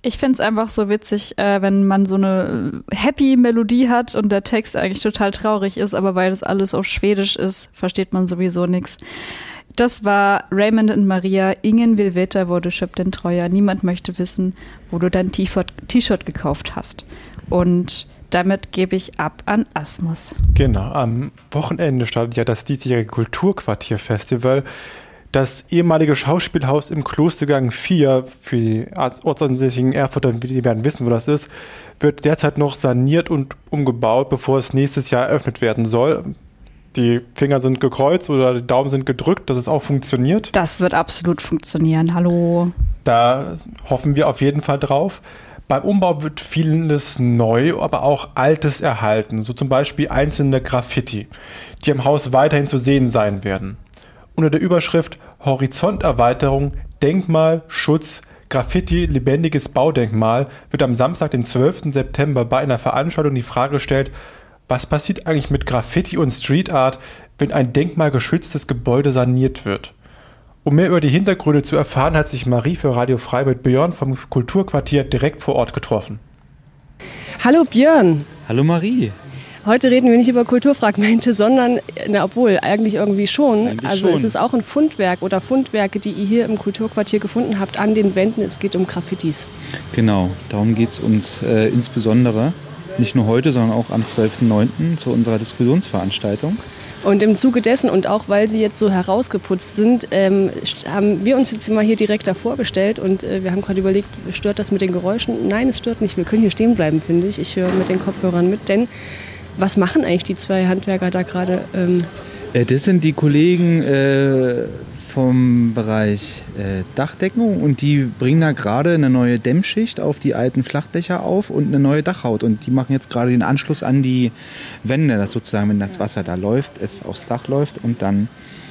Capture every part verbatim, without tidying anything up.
Ich finde es einfach so witzig, äh, wenn man so eine happy Melodie hat und der Text eigentlich total traurig ist, aber weil das alles auf Schwedisch ist, versteht man sowieso nichts. Das war Raymond und Maria. Ingen will veta, wo du schöpft den Treuer. Niemand möchte wissen, wo du dein T-Shirt gekauft hast. Und damit gebe ich ab an Asmus. Genau, am Wochenende startet ja das diesjährige Kulturquartier-Festival. Das ehemalige Schauspielhaus im Klostergang vier, für die ortsansässigen Erfurter, die werden wissen, wo das ist, wird derzeit noch saniert und umgebaut, bevor es nächstes Jahr eröffnet werden soll. Die Finger sind gekreuzt oder die Daumen sind gedrückt, dass es auch funktioniert. Das wird absolut funktionieren, hallo. Da hoffen wir auf jeden Fall drauf. Beim Umbau wird vieles neu, aber auch Altes erhalten, so zum Beispiel einzelne Graffiti, die im Haus weiterhin zu sehen sein werden. Unter der Überschrift Horizonterweiterung, Denkmal, Schutz, Graffiti, lebendiges Baudenkmal wird am Samstag, den zwölften September, bei einer Veranstaltung die Frage gestellt, was passiert eigentlich mit Graffiti und Street Art, wenn ein denkmalgeschütztes Gebäude saniert wird? Um mehr über die Hintergründe zu erfahren, hat sich Marie für Radio Frei mit Björn vom Kulturquartier direkt vor Ort getroffen. Hallo Björn. Hallo Marie. Heute reden wir nicht über Kulturfragmente, sondern, na, obwohl, eigentlich irgendwie schon. Eigentlich also schon. Es ist auch ein Fundwerk oder Fundwerke, die ihr hier im Kulturquartier gefunden habt an den Wänden. Es geht um Graffitis. Genau, darum geht es uns äh, insbesondere. Nicht nur heute, sondern auch am zwölften neunten zu unserer Diskussionsveranstaltung. Und im Zuge dessen und auch weil sie jetzt so herausgeputzt sind, ähm, haben wir uns jetzt mal hier direkt davor gestellt und äh, wir haben gerade überlegt, stört das mit den Geräuschen? Nein, es stört nicht. Wir können hier stehen bleiben, finde ich. Ich höre mit den Kopfhörern mit, denn was machen eigentlich die zwei Handwerker da gerade? Ähm? Äh, das sind die Kollegen äh, vom Bereich äh, Dachdeckung und die bringen da gerade eine neue Dämmschicht auf die alten Flachdächer auf und eine neue Dachhaut und die machen jetzt gerade den Anschluss an die Wände, dass sozusagen, wenn das Wasser da läuft, es aufs Dach läuft und dann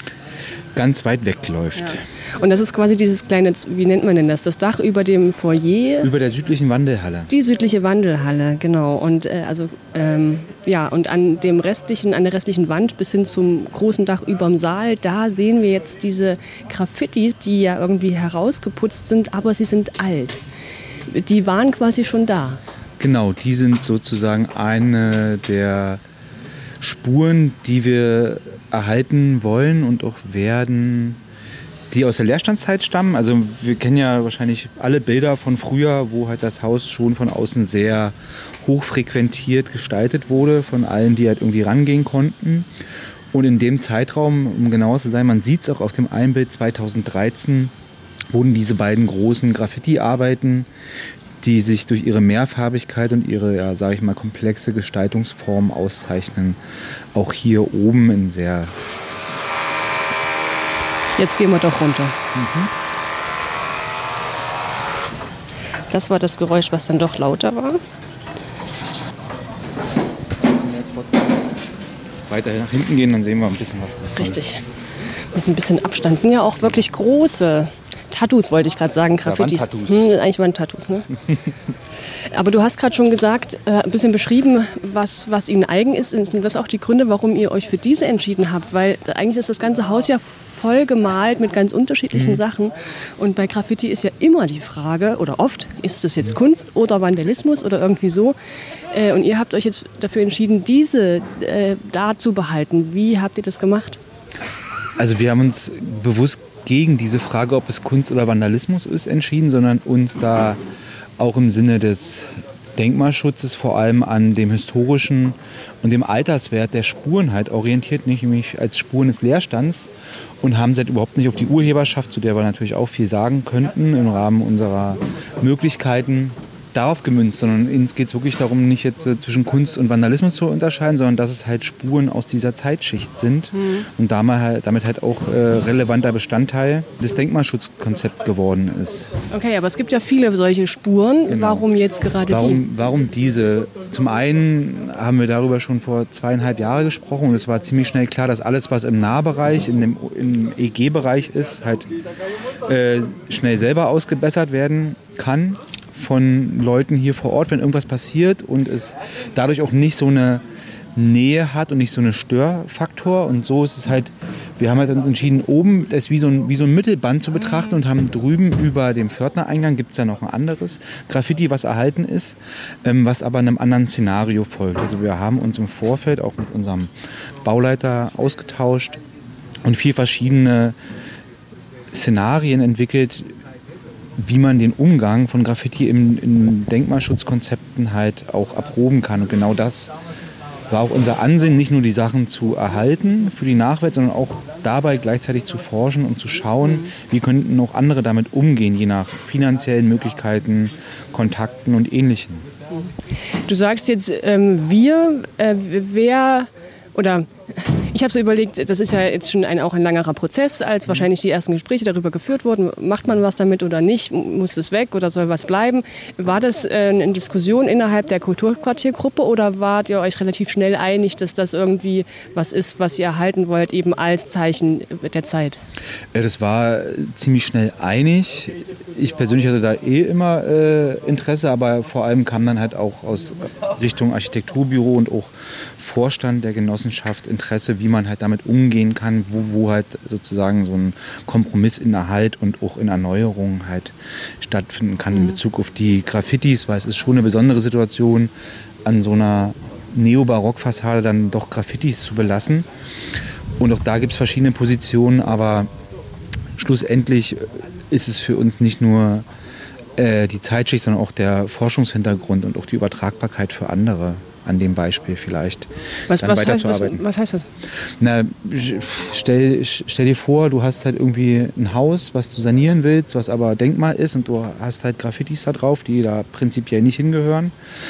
ganz weit weg läuft. Ja. Und das ist quasi dieses kleine, wie nennt man denn das, das Dach über dem Foyer? Über der südlichen Wandelhalle. Die südliche Wandelhalle, genau. Und äh, also ähm, ja, und an dem restlichen, an der restlichen Wand bis hin zum großen Dach überm Saal, da sehen wir jetzt diese Graffitis, die ja irgendwie herausgeputzt sind, aber sie sind alt. Die waren quasi schon da. Genau, die sind sozusagen eine der Spuren, die wir erhalten wollen und auch werden, die aus der Leerstandszeit stammen. Also wir kennen ja wahrscheinlich alle Bilder von früher, wo halt das Haus schon von außen sehr hochfrequentiert gestaltet wurde, von allen, die halt irgendwie rangehen konnten. Und in dem Zeitraum, um genauer zu sein, man sieht es auch auf dem Einbild zweitausenddreizehn, wurden diese beiden großen Graffiti-Arbeiten, die sich durch ihre Mehrfarbigkeit und ihre, ja, sage ich mal, komplexe Gestaltungsform auszeichnen, auch hier oben in sehr... Jetzt gehen wir doch runter. Mhm. Das war das Geräusch, was dann doch lauter war. Weiter nach hinten gehen, dann sehen wir ein bisschen was davon. Richtig. Mit ein bisschen Abstand. Das sind ja auch wirklich große Tattoos, wollte ich gerade sagen. Graffitis. Ja, Wandtattoos. Hm, eigentlich waren Tattoos, ne? Aber du hast gerade schon gesagt, äh, ein bisschen beschrieben, was, was ihnen eigen ist. Sind das auch die Gründe, warum ihr euch für diese entschieden habt? Weil eigentlich ist das ganze Haus ja voll gemalt mit ganz unterschiedlichen mhm. Sachen. Und bei Graffiti ist ja immer die Frage, oder oft, ist das jetzt Kunst oder Vandalismus oder irgendwie so. Äh, und ihr habt euch jetzt dafür entschieden, diese äh, da zu behalten. Wie habt ihr das gemacht? Also wir haben uns bewusst gegen diese Frage, ob es Kunst oder Vandalismus ist, entschieden, sondern uns da auch im Sinne des Denkmalschutzes vor allem an dem historischen und dem Alterswert der Spuren halt orientiert, nicht nämlich als Spuren des Leerstands, und haben halt überhaupt nicht auf die Urheberschaft, zu der wir natürlich auch viel sagen könnten im Rahmen unserer Möglichkeiten, darauf gemünzt, sondern uns geht es wirklich darum, nicht jetzt äh, zwischen Kunst und Vandalismus zu unterscheiden, sondern dass es halt Spuren aus dieser Zeitschicht sind mhm. und damit halt, damit halt auch äh, relevanter Bestandteil des Denkmalschutzkonzepts geworden ist. Okay, aber es gibt ja viele solche Spuren. Genau. Warum jetzt gerade warum, die? Warum diese? Zum einen haben wir darüber schon vor zweieinhalb Jahren gesprochen und es war ziemlich schnell klar, dass alles, was im Nahbereich, in dem, im E G-Bereich ist, halt äh, schnell selber ausgebessert werden kann von Leuten hier vor Ort, wenn irgendwas passiert und es dadurch auch nicht so eine Nähe hat und nicht so einen Störfaktor. Und so ist es halt wir haben halt uns entschieden, oben das wie so ein, wie so ein Mittelband zu betrachten und haben drüben über dem Pförtnereingang gibt es ja noch ein anderes Graffiti, was erhalten ist, ähm, was aber einem anderen Szenario folgt. Also wir haben uns im Vorfeld auch mit unserem Bauleiter ausgetauscht und vier verschiedene Szenarien entwickelt, wie man den Umgang von Graffiti in, in Denkmalschutzkonzepten halt auch erproben kann. Und genau das war auch unser Ansinnen, nicht nur die Sachen zu erhalten für die Nachwelt, sondern auch dabei gleichzeitig zu forschen und zu schauen, wie könnten auch andere damit umgehen, je nach finanziellen Möglichkeiten, Kontakten und Ähnlichem. Du sagst jetzt, ähm, wir, äh, wer, oder ich habe so überlegt, das ist ja jetzt schon ein, auch ein langerer Prozess, als wahrscheinlich die ersten Gespräche darüber geführt wurden. Macht man was damit oder nicht? Muss es weg oder soll was bleiben? War das äh, eine Diskussion innerhalb der Kulturquartiergruppe oder wart ihr euch relativ schnell einig, dass das irgendwie was ist, was ihr erhalten wollt, eben als Zeichen der Zeit? Das war ziemlich schnell einig. Ich persönlich hatte da eh immer äh, Interesse, aber vor allem kam dann halt auch aus Richtung Architekturbüro und auch Vorstand der Genossenschaft Interesse, wie man halt damit umgehen kann, wo, wo halt sozusagen so ein Kompromiss in Erhalt und auch in Erneuerung halt stattfinden kann in Bezug auf die Graffitis, weil es ist schon eine besondere Situation, an so einer Neobarock-Fassade dann doch Graffitis zu belassen. Und auch da gibt es verschiedene Positionen, aber schlussendlich ist es für uns nicht nur äh, die Zeitschicht, sondern auch der Forschungshintergrund und auch die Übertragbarkeit für andere. An dem Beispiel vielleicht was, dann was weiterzuarbeiten. Heißt, was, was heißt das? Na, stell, stell dir vor, du hast halt irgendwie ein Haus, was du sanieren willst, was aber Denkmal ist und du hast halt Graffitis da drauf, die da prinzipiell nicht hingehören,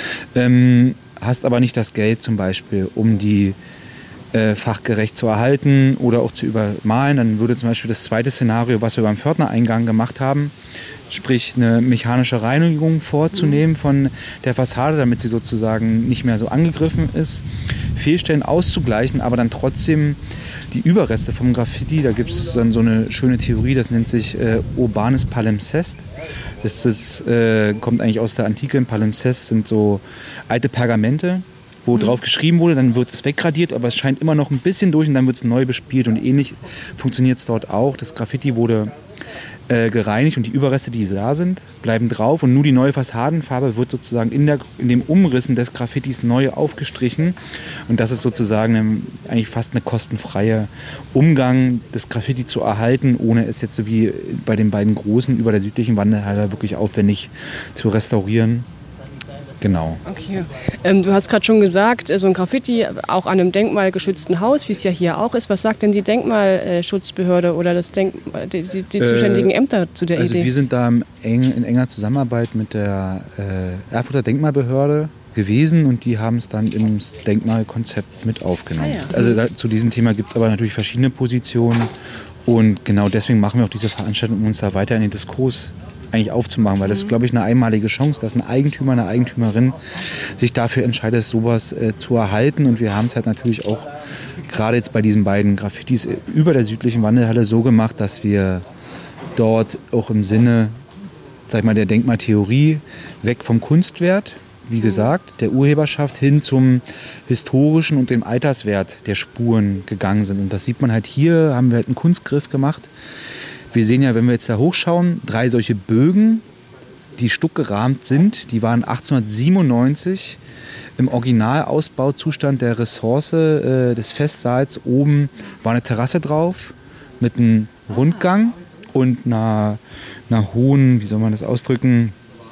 ähm, hast aber nicht das Geld zum Beispiel, um die äh, fachgerecht zu erhalten oder auch zu übermalen. Dann würde zum Beispiel das zweite Szenario, was wir beim Pförtnereingang gemacht haben, sprich eine mechanische Reinigung vorzunehmen von der Fassade, damit sie sozusagen nicht mehr so angegriffen ist, Fehlstellen auszugleichen, aber dann trotzdem die Überreste vom Graffiti, da gibt es dann so eine schöne Theorie, das nennt sich äh, urbanes Palimpsest. Das ist, äh, kommt eigentlich aus der Antike. Ein Palimpsest sind so alte Pergamente, wo mhm. drauf geschrieben wurde, dann wird es wegradiert, aber es scheint immer noch ein bisschen durch und dann wird es neu bespielt und ähnlich funktioniert es dort auch. Das Graffiti wurde Äh, gereinigt und die Überreste, die da sind, bleiben drauf und nur die neue Fassadenfarbe wird sozusagen in, der, in dem Umrissen des Graffitis neu aufgestrichen und das ist sozusagen eine, eigentlich fast eine kostenfreie Umgang, das Graffiti zu erhalten, ohne es jetzt so wie bei den beiden großen über der südlichen Wandelhalle wirklich aufwendig zu restaurieren. Genau. Okay. Ähm, du hast gerade schon gesagt, so ein Graffiti auch an einem denkmalgeschützten Haus, wie es ja hier auch ist. Was sagt denn die Denkmalschutzbehörde oder das Denk die, die, die äh, zuständigen Ämter zu der also Idee? Wir sind da eng, in enger Zusammenarbeit mit der äh, Erfurter Denkmalbehörde gewesen und die haben es dann ins Denkmalkonzept mit aufgenommen. Ah, ja. Also da, zu diesem Thema gibt es aber natürlich verschiedene Positionen und genau deswegen machen wir auch diese Veranstaltung, um uns da weiter in den Diskurs eigentlich aufzumachen, weil das ist, glaube ich, eine einmalige Chance, dass ein Eigentümer, eine Eigentümerin sich dafür entscheidet, sowas äh, zu erhalten und wir haben es halt natürlich auch gerade jetzt bei diesen beiden Graffitis über der südlichen Wandelhalle so gemacht, dass wir dort auch im Sinne, sag ich mal, der Denkmaltheorie weg vom Kunstwert, wie gesagt, der Urheberschaft hin zum historischen und dem Alterswert der Spuren gegangen sind und das sieht man halt hier, haben wir halt einen Kunstgriff gemacht. Wir sehen ja, wenn wir jetzt da hochschauen, drei solche Bögen, die stuckgerahmt sind. Die waren achtzehnhundertsiebenundneunzig im Originalausbauzustand der Ressource äh, des Festsaals. Oben war eine Terrasse drauf mit einem Rundgang und einer, einer hohen, wie soll man das ausdrücken,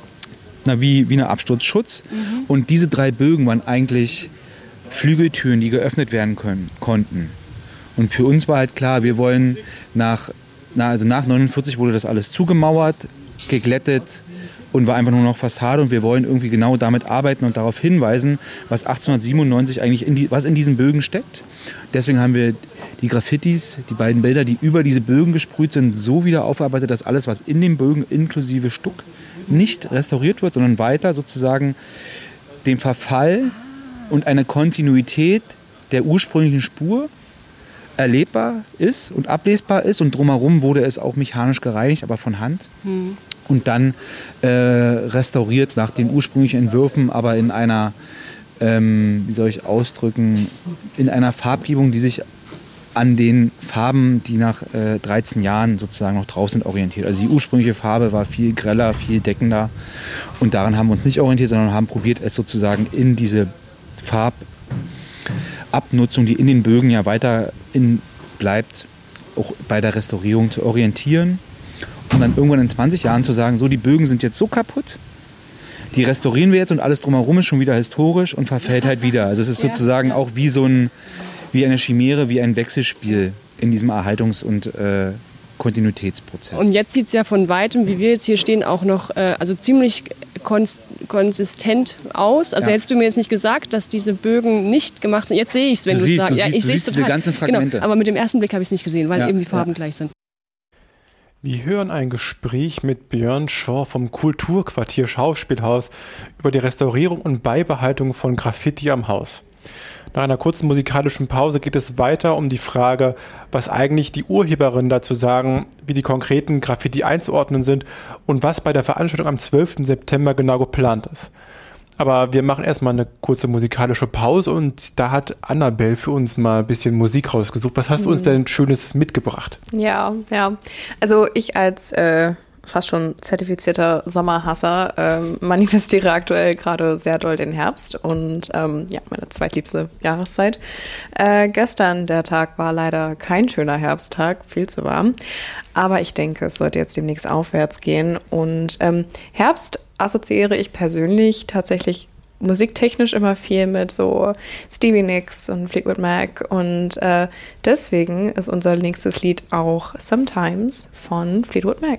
na, wie, wie eine Absturzschutz. Mhm. Und diese drei Bögen waren eigentlich Flügeltüren, die geöffnet werden können, konnten. Und für uns war halt klar, wir wollen nach Na, also nach neunundvierzig wurde das alles zugemauert, geglättet und war einfach nur noch Fassade und wir wollen irgendwie genau damit arbeiten und darauf hinweisen, was achtzehnhundertsiebenundneunzig eigentlich in die, was in diesen Bögen steckt. Deswegen haben wir die Graffitis, die beiden Bilder, die über diese Bögen gesprüht sind, so wieder aufgearbeitet, dass alles, was in den Bögen inklusive Stuck nicht restauriert wird, sondern weiter sozusagen dem Verfall und eine Kontinuität der ursprünglichen Spur erlebbar ist und ablesbar ist und drumherum wurde es auch mechanisch gereinigt, aber von Hand hm. und dann äh, restauriert nach den ursprünglichen Entwürfen, aber in einer, ähm, wie soll ich ausdrücken, in einer Farbgebung, die sich an den Farben, die nach äh, dreizehn Jahren sozusagen noch drauf sind, orientiert. Also die ursprüngliche Farbe war viel greller, viel deckender und daran haben wir uns nicht orientiert, sondern haben probiert, es sozusagen in diese Farbabnutzung, die in den Bögen ja weiter in bleibt, auch bei der Restaurierung zu orientieren und dann irgendwann in zwanzig Jahren zu sagen, so die Bögen sind jetzt so kaputt, die restaurieren wir jetzt und alles drumherum ist schon wieder historisch und verfällt halt wieder. Also es ist sozusagen auch wie so ein wie eine Chimäre, wie ein Wechselspiel in diesem Erhaltungs- und äh, Kontinuitätsprozess. Und jetzt sieht es ja von Weitem, wie wir jetzt hier stehen, auch noch äh, also ziemlich kons- konsistent aus. Also ja. hättest du mir jetzt nicht gesagt, dass diese Bögen nicht gemacht sind. Jetzt sehe ich es, wenn du es sagst. Du Ja, siehst, ich du sehe siehst es diese total. ganzen Fragmente. Genau, aber mit dem ersten Blick habe ich es nicht gesehen, weil Ja, eben die Farben ja. gleich sind. Wir hören ein Gespräch mit Björn Schor vom Kulturquartier Schauspielhaus über die Restaurierung und Beibehaltung von Graffiti am Haus. Nach einer kurzen musikalischen Pause geht es weiter um die Frage, was eigentlich die Urheberinnen dazu sagen, wie die konkreten Graffiti einzuordnen sind und was bei der Veranstaltung am zwölften September genau geplant ist. Aber wir machen erstmal eine kurze musikalische Pause und da hat Annabelle für uns mal ein bisschen Musik rausgesucht. Was hast du uns denn Schönes mitgebracht? Ja, ja. Also ich als äh, fast schon zertifizierter Sommerhasser ähm, manifestiere aktuell gerade sehr doll den Herbst und ähm, ja, meine zweitliebste Jahreszeit. Äh, gestern, der Tag war leider kein schöner Herbsttag, viel zu warm. Aber ich denke, es sollte jetzt demnächst aufwärts gehen. Und ähm, Herbst assoziiere ich persönlich tatsächlich musiktechnisch immer viel mit so Stevie Nicks und Fleetwood Mac. Und äh, deswegen ist unser nächstes Lied auch Sometimes von Fleetwood Mac.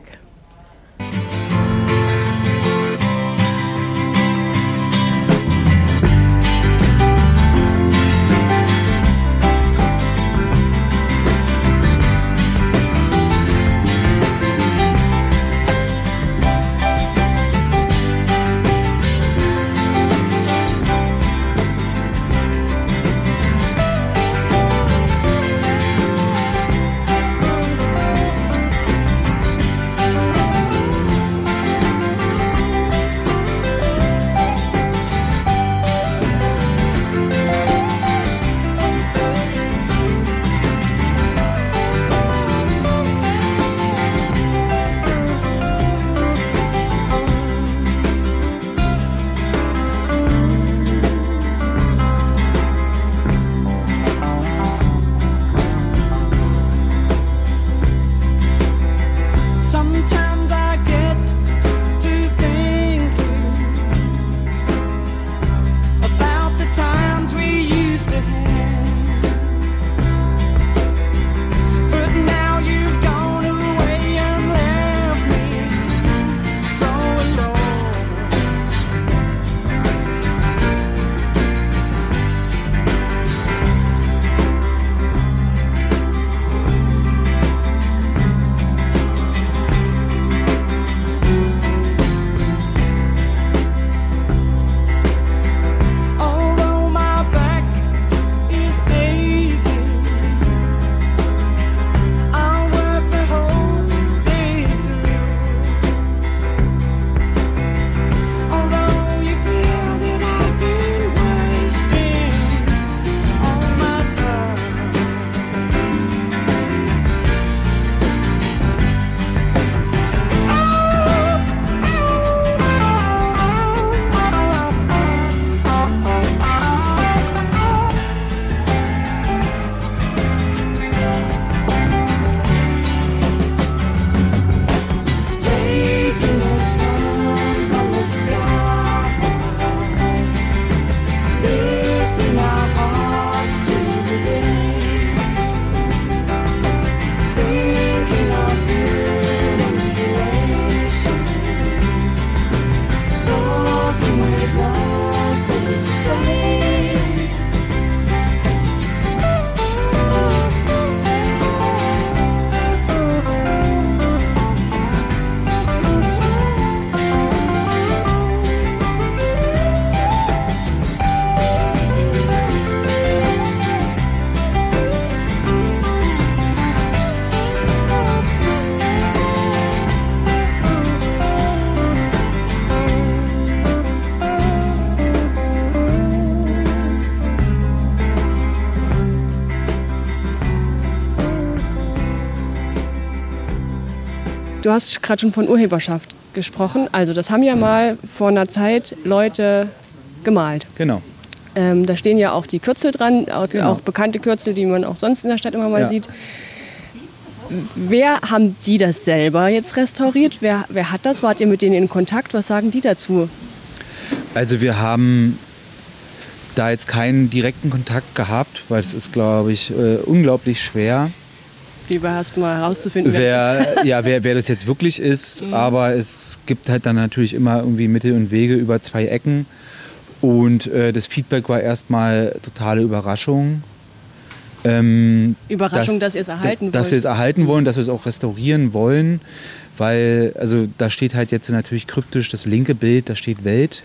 Du hast gerade schon von Urheberschaft gesprochen. Also das haben ja mal vor einer Zeit Leute gemalt. Genau. Ähm, da stehen ja auch die Kürzel dran, auch, Genau. auch bekannte Kürzel, die man auch sonst in der Stadt immer mal Ja. sieht. Wer haben die das selber jetzt restauriert? Wer, wer hat das? Wart ihr mit denen in Kontakt? Was sagen die dazu? Also wir haben da jetzt keinen direkten Kontakt gehabt, weil es ist, glaube ich, äh, unglaublich schwer. Lieber erst mal herauszufinden, wer das ist. Wer, ja, wer, wer das jetzt wirklich ist, aber es gibt halt dann natürlich immer irgendwie Mittel und Wege über zwei Ecken. Und äh, das Feedback war erstmal totale Überraschung. Ähm, Überraschung, dass, dass ihr es erhalten dass wollt. Dass wir es erhalten wollen, dass wir es auch restaurieren wollen. Weil, also da steht halt jetzt natürlich kryptisch das linke Bild, da steht Welt.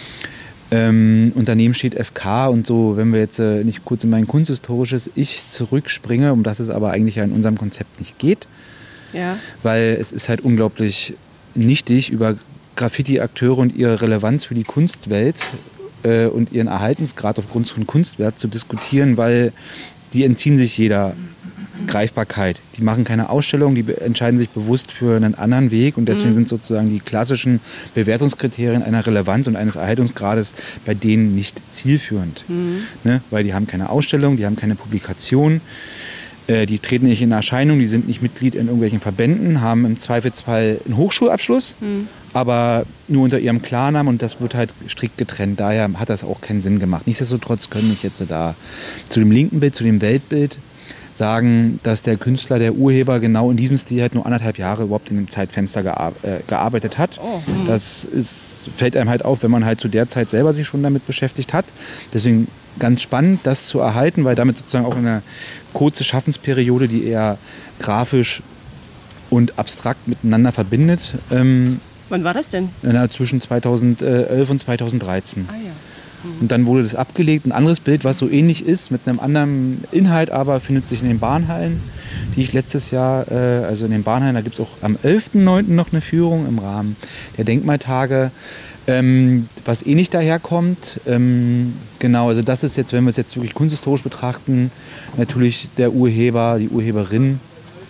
Ähm, und daneben steht F K und so, wenn wir jetzt äh, nicht kurz in mein kunsthistorisches Ich zurückspringe, um das es aber eigentlich ja in unserem Konzept nicht geht. Ja. Weil es ist halt unglaublich nichtig, über Graffiti-Akteure und ihre Relevanz für die Kunstwelt äh, und ihren Erhaltensgrad aufgrund von Kunstwert zu diskutieren, weil die entziehen sich jeder Greifbarkeit. Die machen keine Ausstellung, die entscheiden sich bewusst für einen anderen Weg und deswegen mhm. sind sozusagen die klassischen Bewertungskriterien einer Relevanz und eines Erhaltungsgrades bei denen nicht zielführend. Mhm. Ne? Weil die haben keine Ausstellung, die haben keine Publikation, äh, die treten nicht in Erscheinung, die sind nicht Mitglied in irgendwelchen Verbänden, haben im Zweifelsfall einen Hochschulabschluss, mhm. aber nur unter ihrem Klarnamen und das wird halt strikt getrennt. Daher hat das auch keinen Sinn gemacht. Nichtsdestotrotz können ich jetzt da zu dem linken Bild, zu dem Weltbild sagen, dass der Künstler, der Urheber genau in diesem Stil halt nur anderthalb Jahre überhaupt in dem Zeitfenster gear äh, gearbeitet hat. Oh, hm. Das ist, fällt einem halt auf, wenn man halt zu der Zeit selber sich schon damit beschäftigt hat. Deswegen ganz spannend, das zu erhalten, weil damit sozusagen auch eine kurze Schaffensperiode, die eher grafisch und abstrakt miteinander verbindet. Ähm, Wann war das denn? Na, zwischen zweitausendelf und zweitausenddreizehn. Ah ja. Und dann wurde das abgelegt. Ein anderes Bild, was so ähnlich ist, mit einem anderen Inhalt, aber findet sich in den Bahnhallen, die ich letztes Jahr, äh, also in den Bahnhallen, da gibt es auch am elften neunten noch eine Führung im Rahmen der Denkmaltage, ähm, was ähnlich daherkommt. Ähm, genau, also das ist jetzt, wenn wir es jetzt wirklich kunsthistorisch betrachten, natürlich der Urheber, die Urheberin,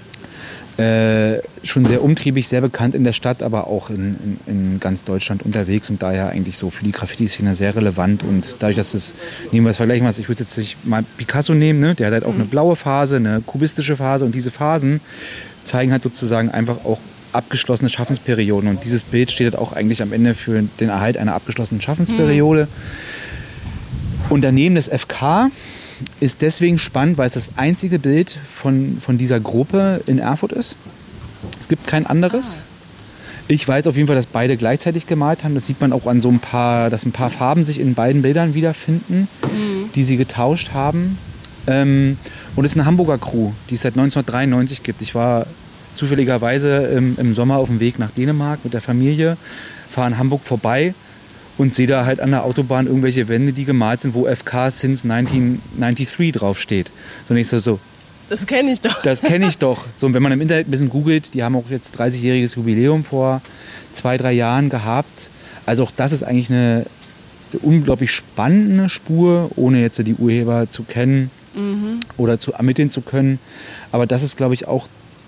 Äh, schon sehr umtriebig, sehr bekannt in der Stadt, aber auch in, in, in ganz Deutschland unterwegs und daher eigentlich so für die Graffiti-Szene sehr relevant. Und dadurch, dass es, nehmen wir es vergleichen, was ich würde jetzt nicht mal Picasso nehmen, ne? Der hat halt auch eine blaue Phase, eine kubistische Phase und diese Phasen zeigen halt sozusagen einfach auch abgeschlossene Schaffensperioden und dieses Bild steht halt auch eigentlich am Ende für den Erhalt einer abgeschlossenen Schaffensperiode. Mhm. Und daneben das F K ist deswegen spannend, weil es das einzige Bild von, von dieser Gruppe in Erfurt ist. Es gibt kein anderes. Ich weiß auf jeden Fall, dass beide gleichzeitig gemalt haben. Das sieht man auch an so ein paar, dass ein paar Farben sich in beiden Bildern wiederfinden, mhm. die sie getauscht haben. Ähm, und es ist eine Hamburger Crew, die es seit neunzehnhundertdreiundneunzig gibt. Ich war zufälligerweise im, im Sommer auf dem Weg nach Dänemark mit der Familie, fahre in Hamburg vorbei und sehe da halt an der Autobahn irgendwelche Wände, die gemalt sind, wo F K since neunzehnhundertdreiundneunzig draufsteht. So nicht so, so. Das kenne ich doch. Das kenne ich doch. So, und wenn man im Internet ein bisschen googelt, die haben auch jetzt dreißigjähriges Jubiläum vor zwei, drei Jahren gehabt. Also auch das ist eigentlich eine, eine unglaublich spannende Spur, ohne jetzt die Urheber zu kennen mhm. oder zu ermitteln zu können. Aber das ist, glaube ich, auch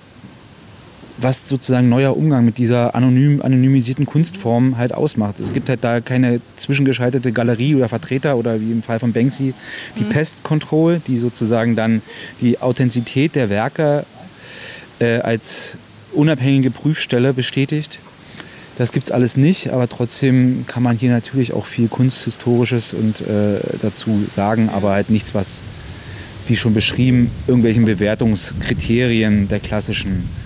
was sozusagen neuer Umgang mit dieser anonym, anonymisierten Kunstform halt ausmacht. Es gibt halt da keine zwischengeschaltete Galerie oder Vertreter oder wie im Fall von Banksy die mhm. Pest Control, die sozusagen dann die Authentizität der Werke äh, als unabhängige Prüfstelle bestätigt. Das gibt es alles nicht, aber trotzdem kann man hier natürlich auch viel Kunsthistorisches und äh, dazu sagen, aber halt nichts, was, wie schon beschrieben, irgendwelchen Bewertungskriterien der klassischen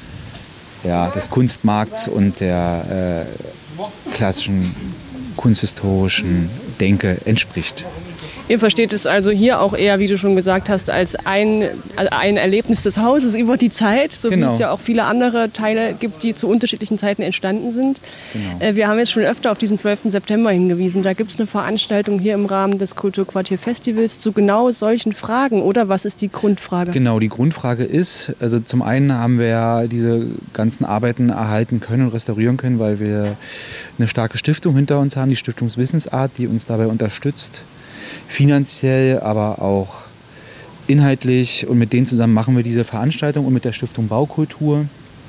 Ja, des Kunstmarkts und der äh, klassischen kunsthistorischen Denke entspricht. Ihr versteht es also hier auch eher, wie du schon gesagt hast, als ein, ein Erlebnis des Hauses über die Zeit, so genau. wie es ja auch viele andere Teile gibt, die zu unterschiedlichen Zeiten entstanden sind. Genau. Wir haben jetzt schon öfter auf diesen zwölften September hingewiesen. Da gibt es eine Veranstaltung hier im Rahmen des Kulturquartier Festivals zu genau solchen Fragen, oder? Was ist die Grundfrage? Genau, die Grundfrage ist, also zum einen haben wir ja diese ganzen Arbeiten erhalten können und restaurieren können, weil wir eine starke Stiftung hinter uns haben, die Stiftungswissensart, die uns dabei unterstützt. Finanziell, aber auch inhaltlich und mit denen zusammen machen wir diese Veranstaltung und mit der Stiftung Baukultur.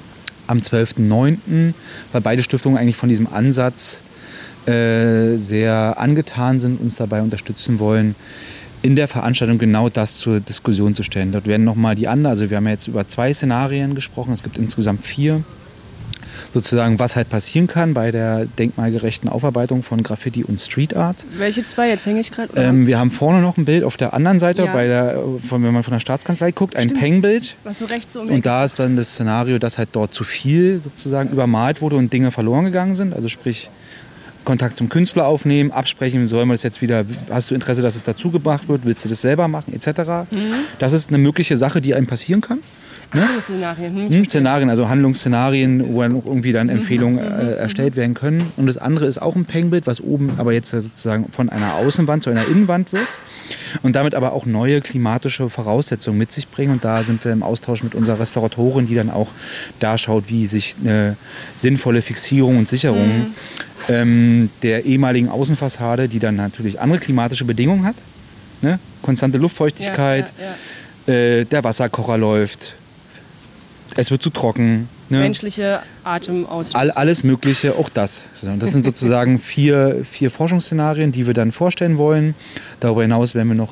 am zwölften neunten, weil beide Stiftungen eigentlich von diesem Ansatz äh, sehr angetan sind, uns dabei unterstützen wollen, in der Veranstaltung genau das zur Diskussion zu stellen. Dort werden nochmal die anderen, also wir haben ja jetzt über zwei Szenarien gesprochen, es gibt insgesamt vier, sozusagen, was halt passieren kann bei der denkmalgerechten Aufarbeitung von Graffiti und Street Art. Welche zwei? Jetzt hänge ich gerade. Ähm, wir haben vorne noch ein Bild auf der anderen Seite, Ja. bei der, von, wenn man von der Staatskanzlei guckt, ein Peng-Bild. Was so rechts so um die Und Ecke da ist dann das Szenario, dass halt dort zu viel sozusagen übermalt wurde und Dinge verloren gegangen sind. Also sprich, Kontakt zum Künstler aufnehmen, absprechen, sollen wir das jetzt wieder, hast du Interesse, dass es dazu gebracht wird, willst du das selber machen, et cetera. Mhm. Das ist eine mögliche Sache, die einem passieren kann. Ne? Ach, Szenarien. Hm. Hm, Szenarien, also Handlungsszenarien, wo dann auch irgendwie dann Empfehlungen äh, erstellt werden können. Und das andere ist auch ein Peng-Bild, was oben aber jetzt sozusagen von einer Außenwand zu einer Innenwand wird und damit aber auch neue klimatische Voraussetzungen mit sich bringen. Und da sind wir im Austausch mit unserer Restauratorin, die dann auch da schaut, wie sich eine sinnvolle Fixierung und Sicherung mhm. ähm, der ehemaligen Außenfassade, die dann natürlich andere klimatische Bedingungen hat, ne? Konstante Luftfeuchtigkeit, ja, ja, ja. Äh, der Wasserkocher läuft, es wird zu trocken. Ne? Menschliche Atemausstoß. All, alles Mögliche, auch das. Das sind sozusagen vier, vier Forschungsszenarien, die wir dann vorstellen wollen. Darüber hinaus werden wir noch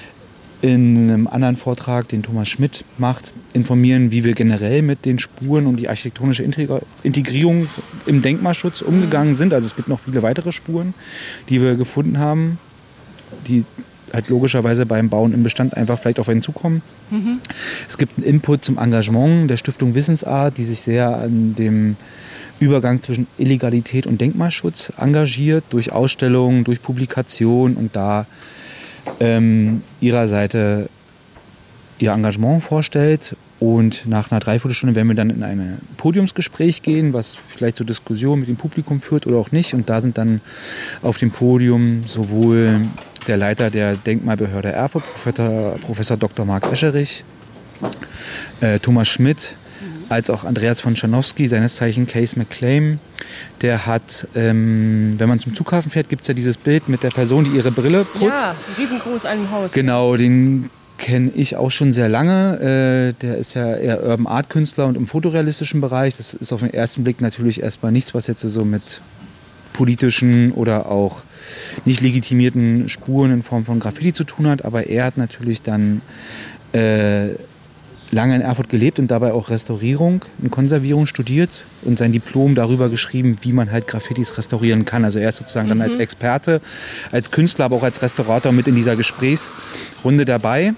in einem anderen Vortrag, den Thomas Schmidt macht, informieren, wie wir generell mit den Spuren und die architektonische Integrierung im Denkmalschutz umgegangen sind. Also es gibt noch viele weitere Spuren, die wir gefunden haben, die halt logischerweise beim Bauen im Bestand einfach vielleicht auf einen zukommen. Mhm. Es gibt einen Input zum Engagement der Stiftung Wissensart, die sich sehr an dem Übergang zwischen Illegalität und Denkmalschutz engagiert, durch Ausstellungen, durch Publikation und da ähm, ihrer Seite ihr Engagement vorstellt. Und nach einer Dreiviertelstunde werden wir dann in ein Podiumsgespräch gehen, was vielleicht zur Diskussion mit dem Publikum führt oder auch nicht. Und da sind dann auf dem Podium sowohl der Leiter der Denkmalbehörde Erfurt, Professor, Professor Doktor Marc Escherich, äh, Thomas Schmidt, als auch Andreas von Schanowski, seines Zeichen Case McClaim. Der hat, ähm, wenn man zum Flughafen fährt, gibt es ja dieses Bild mit der Person, die ihre Brille putzt. Ja, riesengroß an dem Haus. Genau, den kenne ich auch schon sehr lange. Äh, der ist ja eher Urban Art Künstler und im fotorealistischen Bereich. Das ist auf den ersten Blick natürlich erstmal nichts, was jetzt so mit politischen oder auch nicht legitimierten Spuren in Form von Graffiti zu tun hat. Aber er hat natürlich dann äh, lange in Erfurt gelebt und dabei auch Restaurierung und Konservierung studiert und sein Diplom darüber geschrieben, wie man halt Graffitis restaurieren kann. Also er ist sozusagen mhm. dann als Experte, als Künstler, aber auch als Restaurator mit in dieser Gesprächsrunde dabei.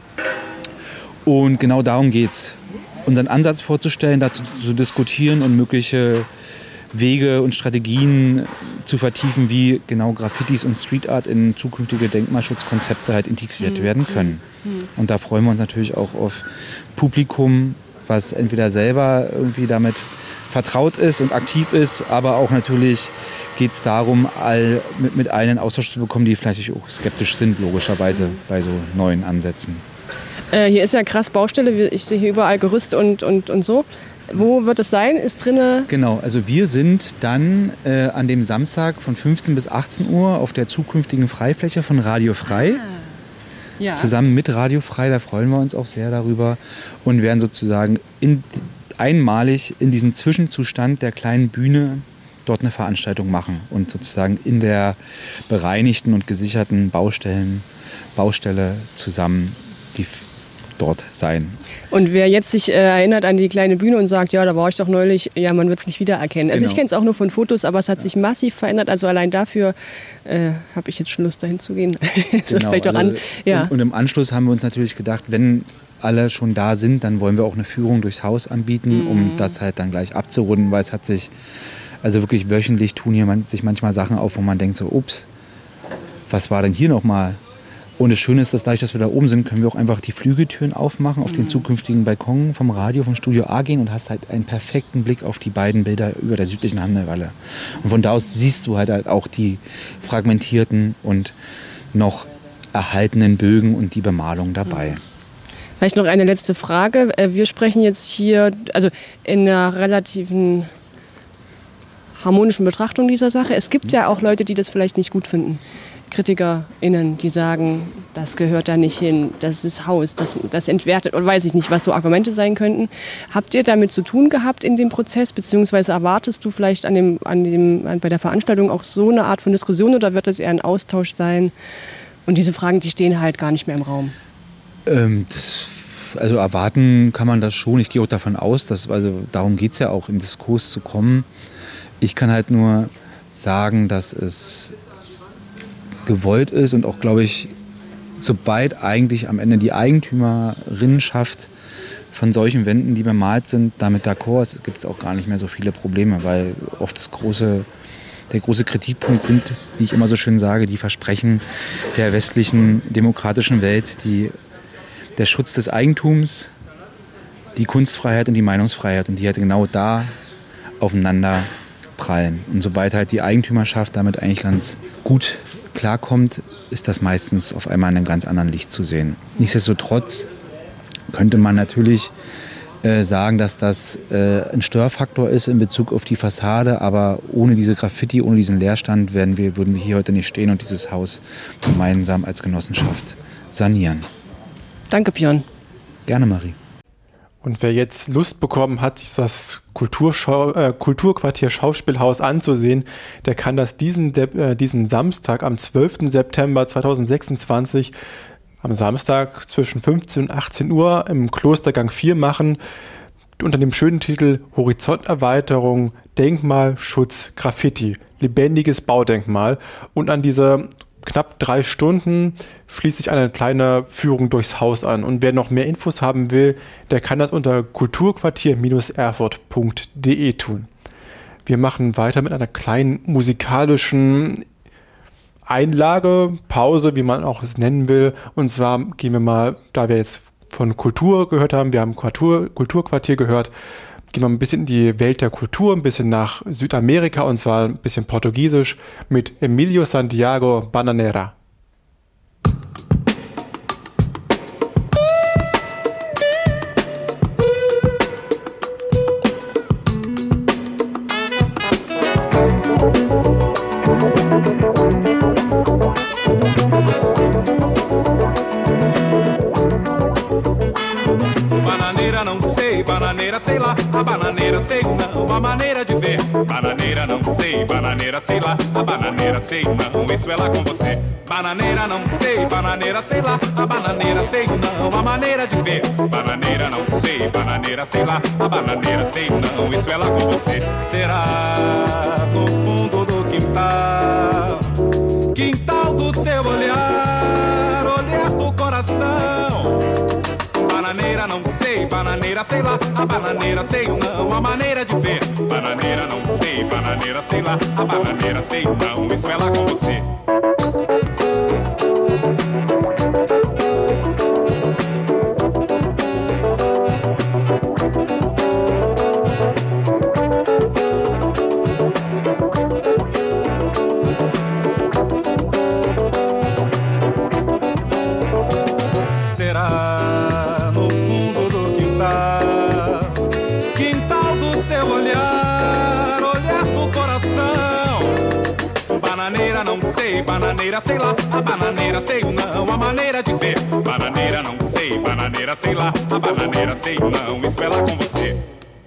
Und genau darum geht's, unseren Ansatz vorzustellen, dazu zu diskutieren und mögliche Wege und Strategien zu vertiefen, wie genau Graffitis und Street Art in zukünftige Denkmalschutzkonzepte halt integriert mhm. werden können. Mhm. Und da freuen wir uns natürlich auch auf Publikum, was entweder selber irgendwie damit vertraut ist und aktiv ist, aber auch natürlich geht es darum, all, mit, mit allen einen Austausch zu bekommen, die vielleicht auch skeptisch sind, logischerweise, mhm. bei so neuen Ansätzen. Äh, hier ist ja krass Baustelle, ich sehe hier überall Gerüst und, und, und so. Wo wird es sein? Ist drinne? Genau, also wir sind dann äh, an dem Samstag von fünfzehn bis achtzehn Uhr auf der zukünftigen Freifläche von Radio Frei. Ah. Ja. Zusammen mit Radio Frei, da freuen wir uns auch sehr darüber und werden sozusagen in, einmalig in diesem Zwischenzustand der kleinen Bühne dort eine Veranstaltung machen und sozusagen in der bereinigten und gesicherten Baustellen, Baustelle zusammen die dort sein. Und wer jetzt sich äh, erinnert an die kleine Bühne und sagt, ja, da war ich doch neulich, ja, man wird es nicht wiedererkennen. Also genau. Ich kenne es auch nur von Fotos, aber es hat sich massiv verändert. Also allein dafür äh, habe ich jetzt schon Lust, dahin zu gehen. Genau, vielleicht auch also, an. Ja. Und, und im Anschluss haben wir uns natürlich gedacht, wenn alle schon da sind, dann wollen wir auch eine Führung durchs Haus anbieten, mhm. um das halt dann gleich abzurunden, weil es hat sich, also wirklich wöchentlich tun hier man, sich manchmal Sachen auf, wo man denkt so, ups, was war denn hier nochmal? Und das Schöne ist, dass dadurch, dass wir da oben sind, können wir auch einfach die Flügeltüren aufmachen, auf mhm. den zukünftigen Balkon vom Radio, vom Studio A gehen und hast halt einen perfekten Blick auf die beiden Bilder über der südlichen Handelwalle. Und von da aus siehst du halt, halt auch die fragmentierten und noch erhaltenen Bögen und die Bemalung dabei. Mhm. Vielleicht noch eine letzte Frage. Wir sprechen jetzt hier also in einer relativen harmonischen Betrachtung dieser Sache. Es gibt ja auch Leute, die das vielleicht nicht gut finden. KritikerInnen, die sagen, das gehört da nicht hin, das ist Haus, das, das entwertet oder weiß ich nicht, was so Argumente sein könnten. Habt ihr damit zu tun gehabt in dem Prozess, beziehungsweise erwartest du vielleicht an dem, an dem, an, bei der Veranstaltung auch so eine Art von Diskussion oder wird es eher ein Austausch sein? Und diese Fragen, die stehen halt gar nicht mehr im Raum. Ähm, das, also erwarten kann man das schon. Ich gehe auch davon aus, dass, also darum geht es ja auch, in Diskurs zu kommen. Ich kann halt nur sagen, dass es gewollt ist und auch, glaube ich, sobald eigentlich am Ende die Eigentümerinnenschaft von solchen Wänden, die bemalt sind, damit d'accord ist, gibt es auch gar nicht mehr so viele Probleme, weil oft das große, der große Kritikpunkt sind, wie ich immer so schön sage, die Versprechen der westlichen demokratischen Welt, die, der Schutz des Eigentums, die Kunstfreiheit und die Meinungsfreiheit und die halt genau da aufeinander prallen. Und sobald halt die Eigentümerschaft damit eigentlich ganz gut klarkommt, ist das meistens auf einmal in einem ganz anderen Licht zu sehen. Nichtsdestotrotz könnte man natürlich äh, sagen, dass das äh, ein Störfaktor ist in Bezug auf die Fassade, aber ohne diese Graffiti, ohne diesen Leerstand werden wir, würden wir hier heute nicht stehen und dieses Haus gemeinsam als Genossenschaft sanieren. Danke, Björn. Gerne, Marie. Und wer jetzt Lust bekommen hat, sich das Kulturschau- äh, Kulturquartier Schauspielhaus anzusehen, der kann das diesen, äh, diesen Samstag am zwölften September zweitausendsechsundzwanzig am Samstag zwischen fünfzehn und achtzehn Uhr im Klostergang vier machen, unter dem schönen Titel Horizonterweiterung, Denkmalschutz, Graffiti, lebendiges Baudenkmal. Und an diese knapp drei Stunden schließt sich eine kleine Führung durchs Haus an. Und wer noch mehr Infos haben will, der kann das unter kulturquartier erfurt punkt de tun. Wir machen weiter mit einer kleinen musikalischen Einlage, Pause, wie man auch es nennen will. Und zwar gehen wir mal, da wir jetzt von Kultur gehört haben, wir haben Kultur, Kulturquartier gehört, gehen wir ein bisschen in die Welt der Kultur, ein bisschen nach Südamerika und zwar ein bisschen Portugiesisch mit Emilio Santiago Bananera. Bananeira, sei lá, a bananeira sei não, a maneira de ver. Bananeira não sei, bananeira sei lá, a bananeira sei não, isso é lá com você. Bananeira não sei, bananeira sei lá, a bananeira sei não, a maneira de ver. Bananeira não sei, bananeira sei lá, a bananeira sei não, isso é lá com você. Será no fundo do quintal, quintal do seu olhar, olhar do coração. Bananeira não sei, bananeira sei lá, a bananeira sei não, a maneira de ver. Bananeira não sei, bananeira sei lá, a bananeira sei não, isso é lá com você. Bananeira sei lá, a bananeira sei não, a maneira de ver. Bananeira não sei, bananeira sei lá, a bananeira sei não, isso é lá com você.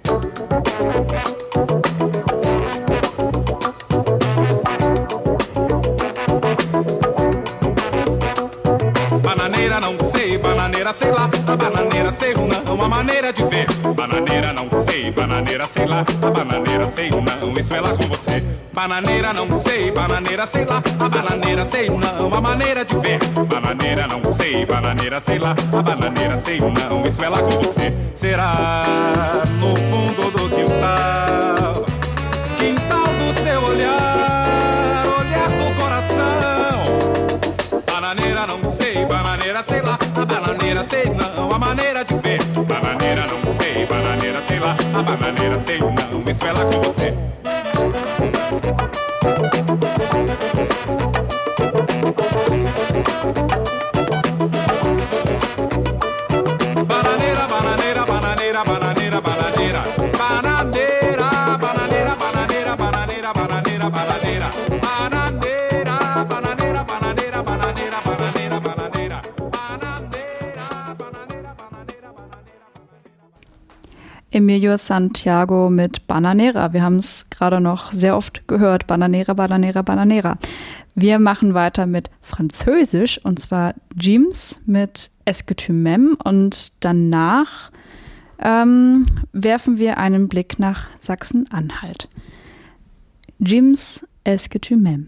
Bananeira não sei, bananeira sei lá, a bananeira sei não, a maneira de ver. Bananeira não sei, bananeira sei lá, a bananeira sei não, isso é lá com você. Bananeira não sei, bananeira sei lá, a bananeira sei não, a maneira de ver. Bananeira não sei, bananeira sei lá, a bananeira sei não, isso é lá com você. Será no fundo do quintal, quintal do seu olhar, olhar do coração. Bananeira não sei, bananeira sei lá, a bananeira sei não, a maneira de ver. Bananeira não sei, bananeira sei lá, a bananeira sei não, isso é lá com você. Bananeira, bananeira, bananeira, bananeira, bananeira. Bananeira, bananeira, bananeira, bananeira, bananeira, bananeira. Bananeira, bananeira, bananeira. Emilio Santiago mit Bananera. Wir haben es gerade noch sehr oft gehört. Bananera, Bananera, Bananera. Wir machen weiter mit Französisch und zwar James mit Est-ce que tu m'aimes und danach ähm, werfen wir einen Blick nach Sachsen-Anhalt. James, Est-ce que tu m'aimes?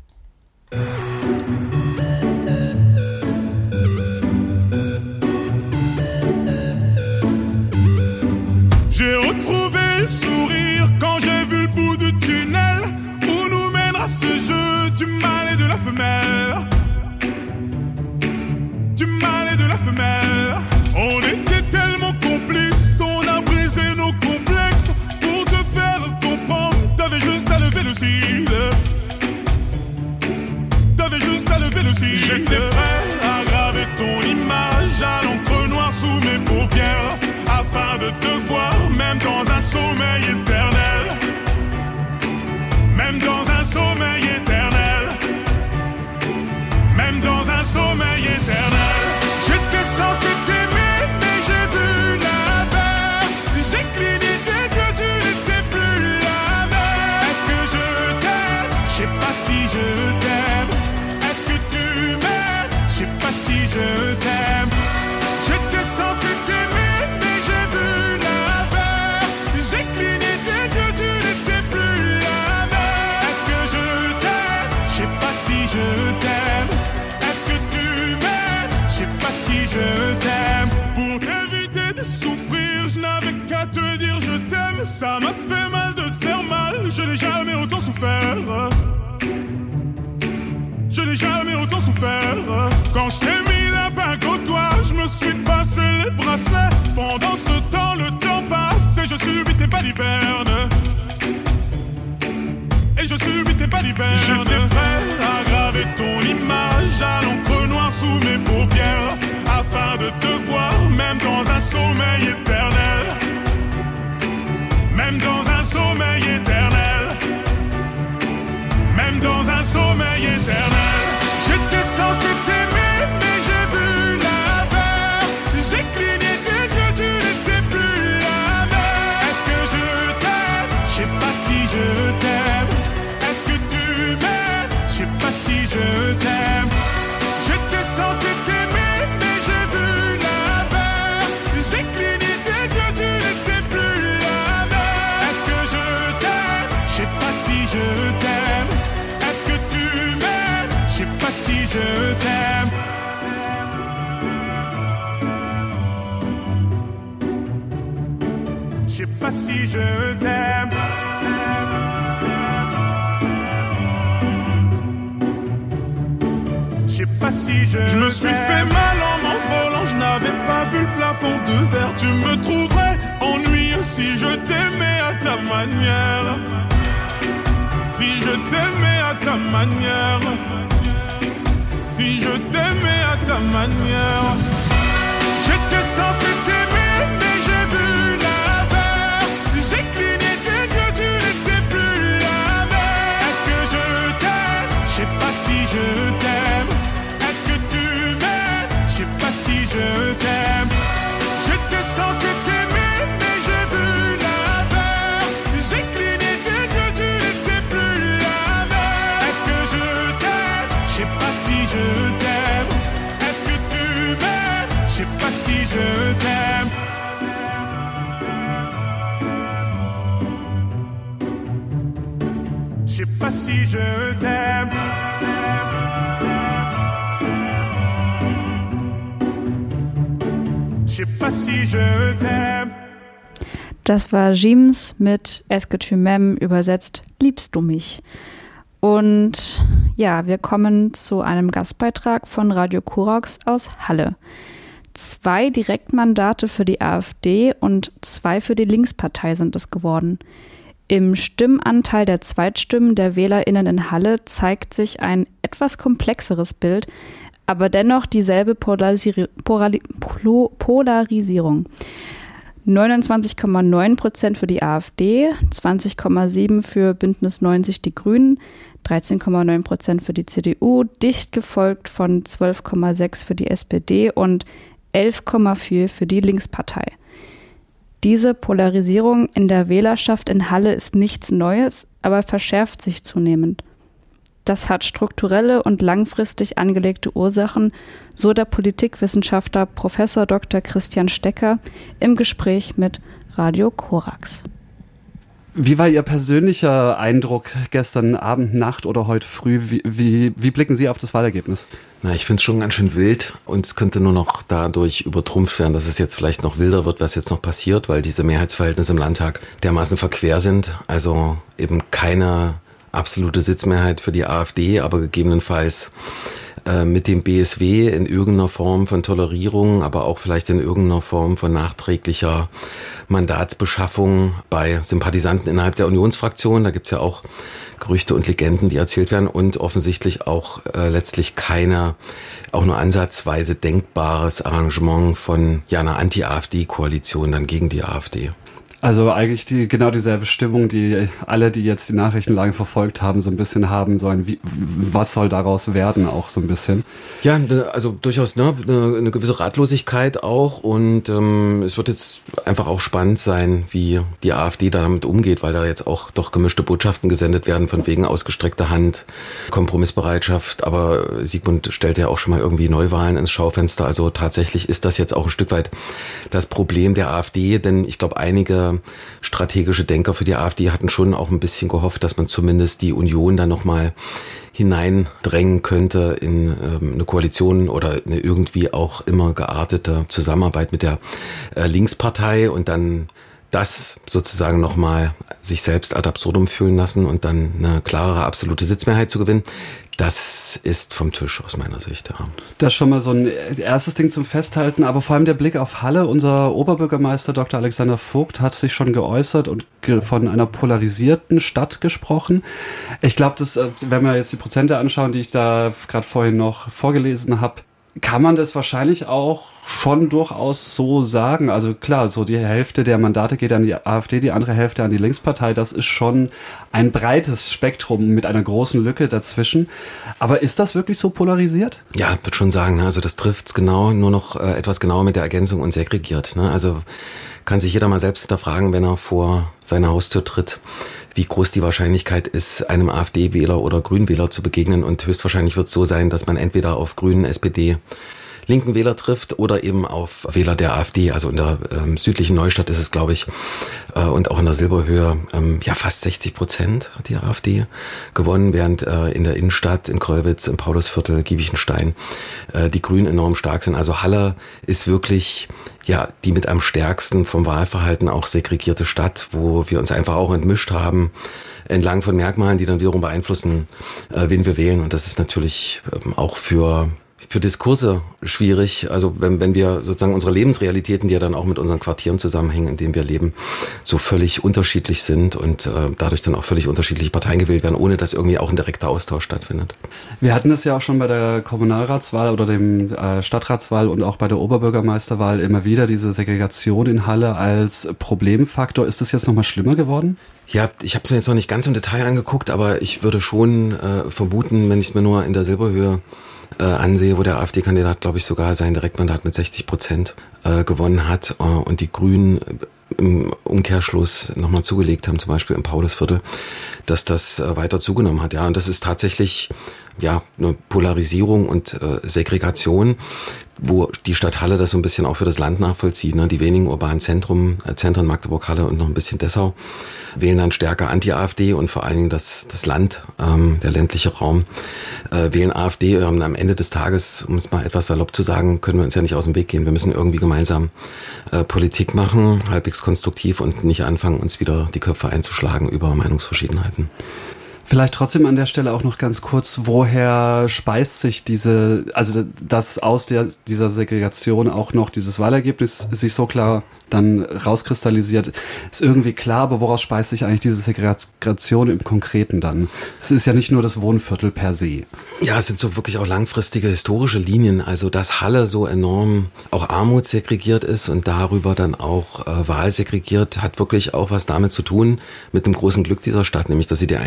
J'ai retrouvé le sourire quand j'ai vu le bout du tunnel où nous mènera ce jeu du mâle et de la femelle. Du mâle et de la femelle. On était tellement complices, on a brisé nos complexes pour te faire comprendre. T'avais juste à lever le cil. T'avais juste à lever le cil. J'étais prêt à graver ton image à l'encre noire sous mes paupières afin de te voir même dans un sommeil éternel. Même dans un sommeil éternel. Même dans un sommeil éternel. J'étais censé t'aimer mais j'ai vu l'inverse. J'ai cligné tes yeux, tu n'étais plus la même. Est-ce que je t'aime? Je sais pas si je t'aime. Est-ce que tu m'aimes? Je sais pas si je t'aime. J'étais censé t'aimer mais j'ai vu l'inverse. J'ai cligné tes yeux, tu n'étais plus la même. Est-ce que je t'aime? Je sais pas si je t'aime. Est-ce que tu m'aimes? Je sais pas si je t'aime. Pour t'éviter de souffrir, je n'avais qu'à te dire je t'aime. Ça m'a fait mal de te faire mal, je n'ai jamais autant souffert. Je n'ai jamais autant souffert. Quand je t'ai mis la bague au doigt, je me suis passé les bracelets. Pendant ce temps, le temps passe et je subis tes balivernes. Et je subis tes balivernes. J'étais prêt à graver ton image à l'encre noire sous mes paupières afin de te voir même dans un sommeil éternel. Même dans un sommeil éternel. Même dans un sommeil éternel. J'étais censé t'aimer mais j'ai vu l'inverse. J'ai cligné tes yeux, tu n'étais plus la même. Est-ce que je t'aime? Je sais pas si je t'aime. Est-ce que tu m'aimes? Je sais pas si je t'aime. J'étais censé t'aimer mais j'ai vu l'inverse. J'ai cligné tes yeux, tu n'étais plus la même. Est-ce que je t'aime? Je sais pas si je t'aime. Est-ce que tu m'aimes? Je sais pas si je t'aime. Je sais pas si je t'aime. Je sais pas si je Je me suis fait mal en m'envolant, je n'avais pas vu le plafond de verre. Tu me trouverais ennuyeux si je t'aimais à ta manière. Si je t'aimais à ta manière. Si je t'aimais à ta manière. J'étais censé t'aimer mais j'ai vu l'inverse. J'ai cligné tes yeux, tu n'étais plus la même. Est-ce que je t'aime? Je sais pas si je t'aime. Est-ce que tu m'aimes? Je sais pas si je t'aime. J'étais censé t'aimer mais j'ai vu l'inverse. J'ai cligné tes yeux, tu n'étais plus la même. Est-ce que je t'aime? Je sais pas si je t'aime. Est-ce que tu m'aimes? Je sais pas si je t'aime. Je sais pas si je t'aime. Je sais pas si je t'aime. Das war James mit Est-ce que tu m'aimes, übersetzt Liebst du mich? Und ja, wir kommen zu einem Gastbeitrag von Radio Korax aus Halle. Zwei Direktmandate für die AfD und zwei für die Linkspartei sind es geworden. Im Stimmanteil der Zweitstimmen der WählerInnen in Halle zeigt sich ein etwas komplexeres Bild, aber dennoch dieselbe Polarisi- Polari- Polarisierung. neunundzwanzig Komma neun Prozent für die AfD, zwanzig Komma sieben für Bündnis neunzig Die Grünen, dreizehn Komma neun Prozent für die C D U, dicht gefolgt von zwölf Komma sechs für die S P D und elf Komma vier für die Linkspartei. Diese Polarisierung in der Wählerschaft in Halle ist nichts Neues, aber verschärft sich zunehmend. Das hat strukturelle und langfristig angelegte Ursachen, so der Politikwissenschaftler Professor Doktor Christian Stecker im Gespräch mit Radio Korax. Wie war Ihr persönlicher Eindruck gestern Abend, Nacht oder heute früh? Wie, wie, wie blicken Sie auf das Wahlergebnis? Na, ich finde es schon ganz schön wild und es könnte nur noch dadurch übertrumpft werden, dass es jetzt vielleicht noch wilder wird, was jetzt noch passiert, weil diese Mehrheitsverhältnisse im Landtag dermaßen verquer sind. Also eben keine absolute Sitzmehrheit für die AfD, aber gegebenenfalls äh, mit dem B S W in irgendeiner Form von Tolerierung, aber auch vielleicht in irgendeiner Form von nachträglicher Mandatsbeschaffung bei Sympathisanten innerhalb der Unionsfraktion. Da gibt's ja auch Gerüchte und Legenden, die erzählt werden und offensichtlich auch äh, letztlich keine, auch nur ansatzweise denkbares Arrangement von ja, einer Anti-AfD-Koalition dann gegen die AfD. Also eigentlich die genau dieselbe Stimmung, die alle, die jetzt die Nachrichtenlage verfolgt haben, so ein bisschen haben sollen. Wie, was soll daraus werden, auch so ein bisschen? Ja, also durchaus ne, eine, eine gewisse Ratlosigkeit auch und ähm, es wird jetzt einfach auch spannend sein, wie die AfD damit umgeht, weil da jetzt auch doch gemischte Botschaften gesendet werden, von wegen ausgestreckter Hand, Kompromissbereitschaft, aber Sigmund stellt ja auch schon mal irgendwie Neuwahlen ins Schaufenster, also tatsächlich ist das jetzt auch ein Stück weit das Problem der AfD, denn ich glaube, einige strategische Denker für die AfD hatten schon auch ein bisschen gehofft, dass man zumindest die Union dann nochmal hineindrängen könnte in ähm, eine Koalition oder eine irgendwie auch immer geartete Zusammenarbeit mit der äh, Linkspartei und dann das sozusagen nochmal sich selbst ad absurdum fühlen lassen und dann eine klarere absolute Sitzmehrheit zu gewinnen. Das ist vom Tisch aus meiner Sicht. Ja. Das ist schon mal so ein erstes Ding zum Festhalten, aber vor allem der Blick auf Halle. Unser Oberbürgermeister Doktor Alexander Vogt hat sich schon geäußert und ge- von einer polarisierten Stadt gesprochen. Ich glaube, dass, wenn wir jetzt die Prozente anschauen, die ich da gerade vorhin noch vorgelesen habe, kann man das wahrscheinlich auch schon durchaus so sagen. Also klar, so die Hälfte der Mandate geht an die AfD, die andere Hälfte an die Linkspartei. Das ist schon ein breites Spektrum mit einer großen Lücke dazwischen. Aber ist das wirklich so polarisiert? Ja, würde schon sagen. Also das trifft's genau, nur noch äh, etwas genauer mit der Ergänzung und segregiert. Ne? Also kann sich jeder mal selbst hinterfragen, wenn er vor seiner Haustür tritt, wie groß die Wahrscheinlichkeit ist, einem AfD-Wähler oder Grünwähler zu begegnen. Und höchstwahrscheinlich wird es so sein, dass man entweder auf Grünen, S P D, linken Wähler trifft oder eben auf Wähler der AfD. Also in der ähm, südlichen Neustadt ist es, glaube ich, äh, und auch in der Silberhöhe, ähm, ja fast sechzig Prozent hat die AfD gewonnen, während äh, in der Innenstadt, in Kröllwitz, im Paulusviertel, Giebichenstein, äh, die Grünen enorm stark sind. Also Halle ist wirklich ja die mit am stärksten vom Wahlverhalten auch segregierte Stadt, wo wir uns einfach auch entmischt haben entlang von Merkmalen, die dann wiederum beeinflussen, äh, wen wir wählen. Und das ist natürlich ähm, auch für für Diskurse schwierig, also wenn, wenn wir sozusagen unsere Lebensrealitäten, die ja dann auch mit unseren Quartieren zusammenhängen, in denen wir leben, so völlig unterschiedlich sind und äh, dadurch dann auch völlig unterschiedliche Parteien gewählt werden, ohne dass irgendwie auch ein direkter Austausch stattfindet. Wir hatten es ja auch schon bei der Kommunalratswahl oder dem äh, Stadtratswahl und auch bei der Oberbürgermeisterwahl immer wieder diese Segregation in Halle als Problemfaktor. Ist das jetzt nochmal schlimmer geworden? Ja, ich habe es mir jetzt noch nicht ganz im Detail angeguckt, aber ich würde schon äh, vermuten, wenn ich es mir nur in der Silberhöhe äh, ansehe, wo der AfD-Kandidat, glaube ich, sogar sein Direktmandat mit sechzig Prozent äh, gewonnen hat äh, und die Grünen im Umkehrschluss nochmal zugelegt haben, zum Beispiel im Paulusviertel, dass das äh, weiter zugenommen hat. Ja, und das ist tatsächlich ja eine Polarisierung und äh, Segregation, wo die Stadt Halle das so ein bisschen auch für das Land nachvollzieht. Ne? Die wenigen urbanen Zentrum, äh, Zentren Magdeburg, Halle und noch ein bisschen Dessau wählen dann stärker Anti-AfD und vor allen Dingen das, das Land, ähm, der ländliche Raum, äh, wählen AfD. Und am Ende des Tages, um es mal etwas salopp zu sagen, können wir uns ja nicht aus dem Weg gehen. Wir müssen irgendwie gemeinsam äh, Politik machen, halbwegs konstruktiv und nicht anfangen, uns wieder die Köpfe einzuschlagen über Meinungsverschiedenheiten. Vielleicht trotzdem an der Stelle auch noch ganz kurz, woher speist sich diese, also dass aus der, dieser Segregation auch noch dieses Wahlergebnis sich so klar dann rauskristallisiert, ist irgendwie klar, aber woraus speist sich eigentlich diese Segregation im Konkreten dann? Es ist ja nicht nur das Wohnviertel per se. Ja, es sind so wirklich auch langfristige historische Linien, also dass Halle so enorm auch armutssegregiert ist und darüber dann auch äh, wahlsegregiert, hat wirklich auch was damit zu tun, mit dem großen Glück dieser Stadt, nämlich dass sie die einige der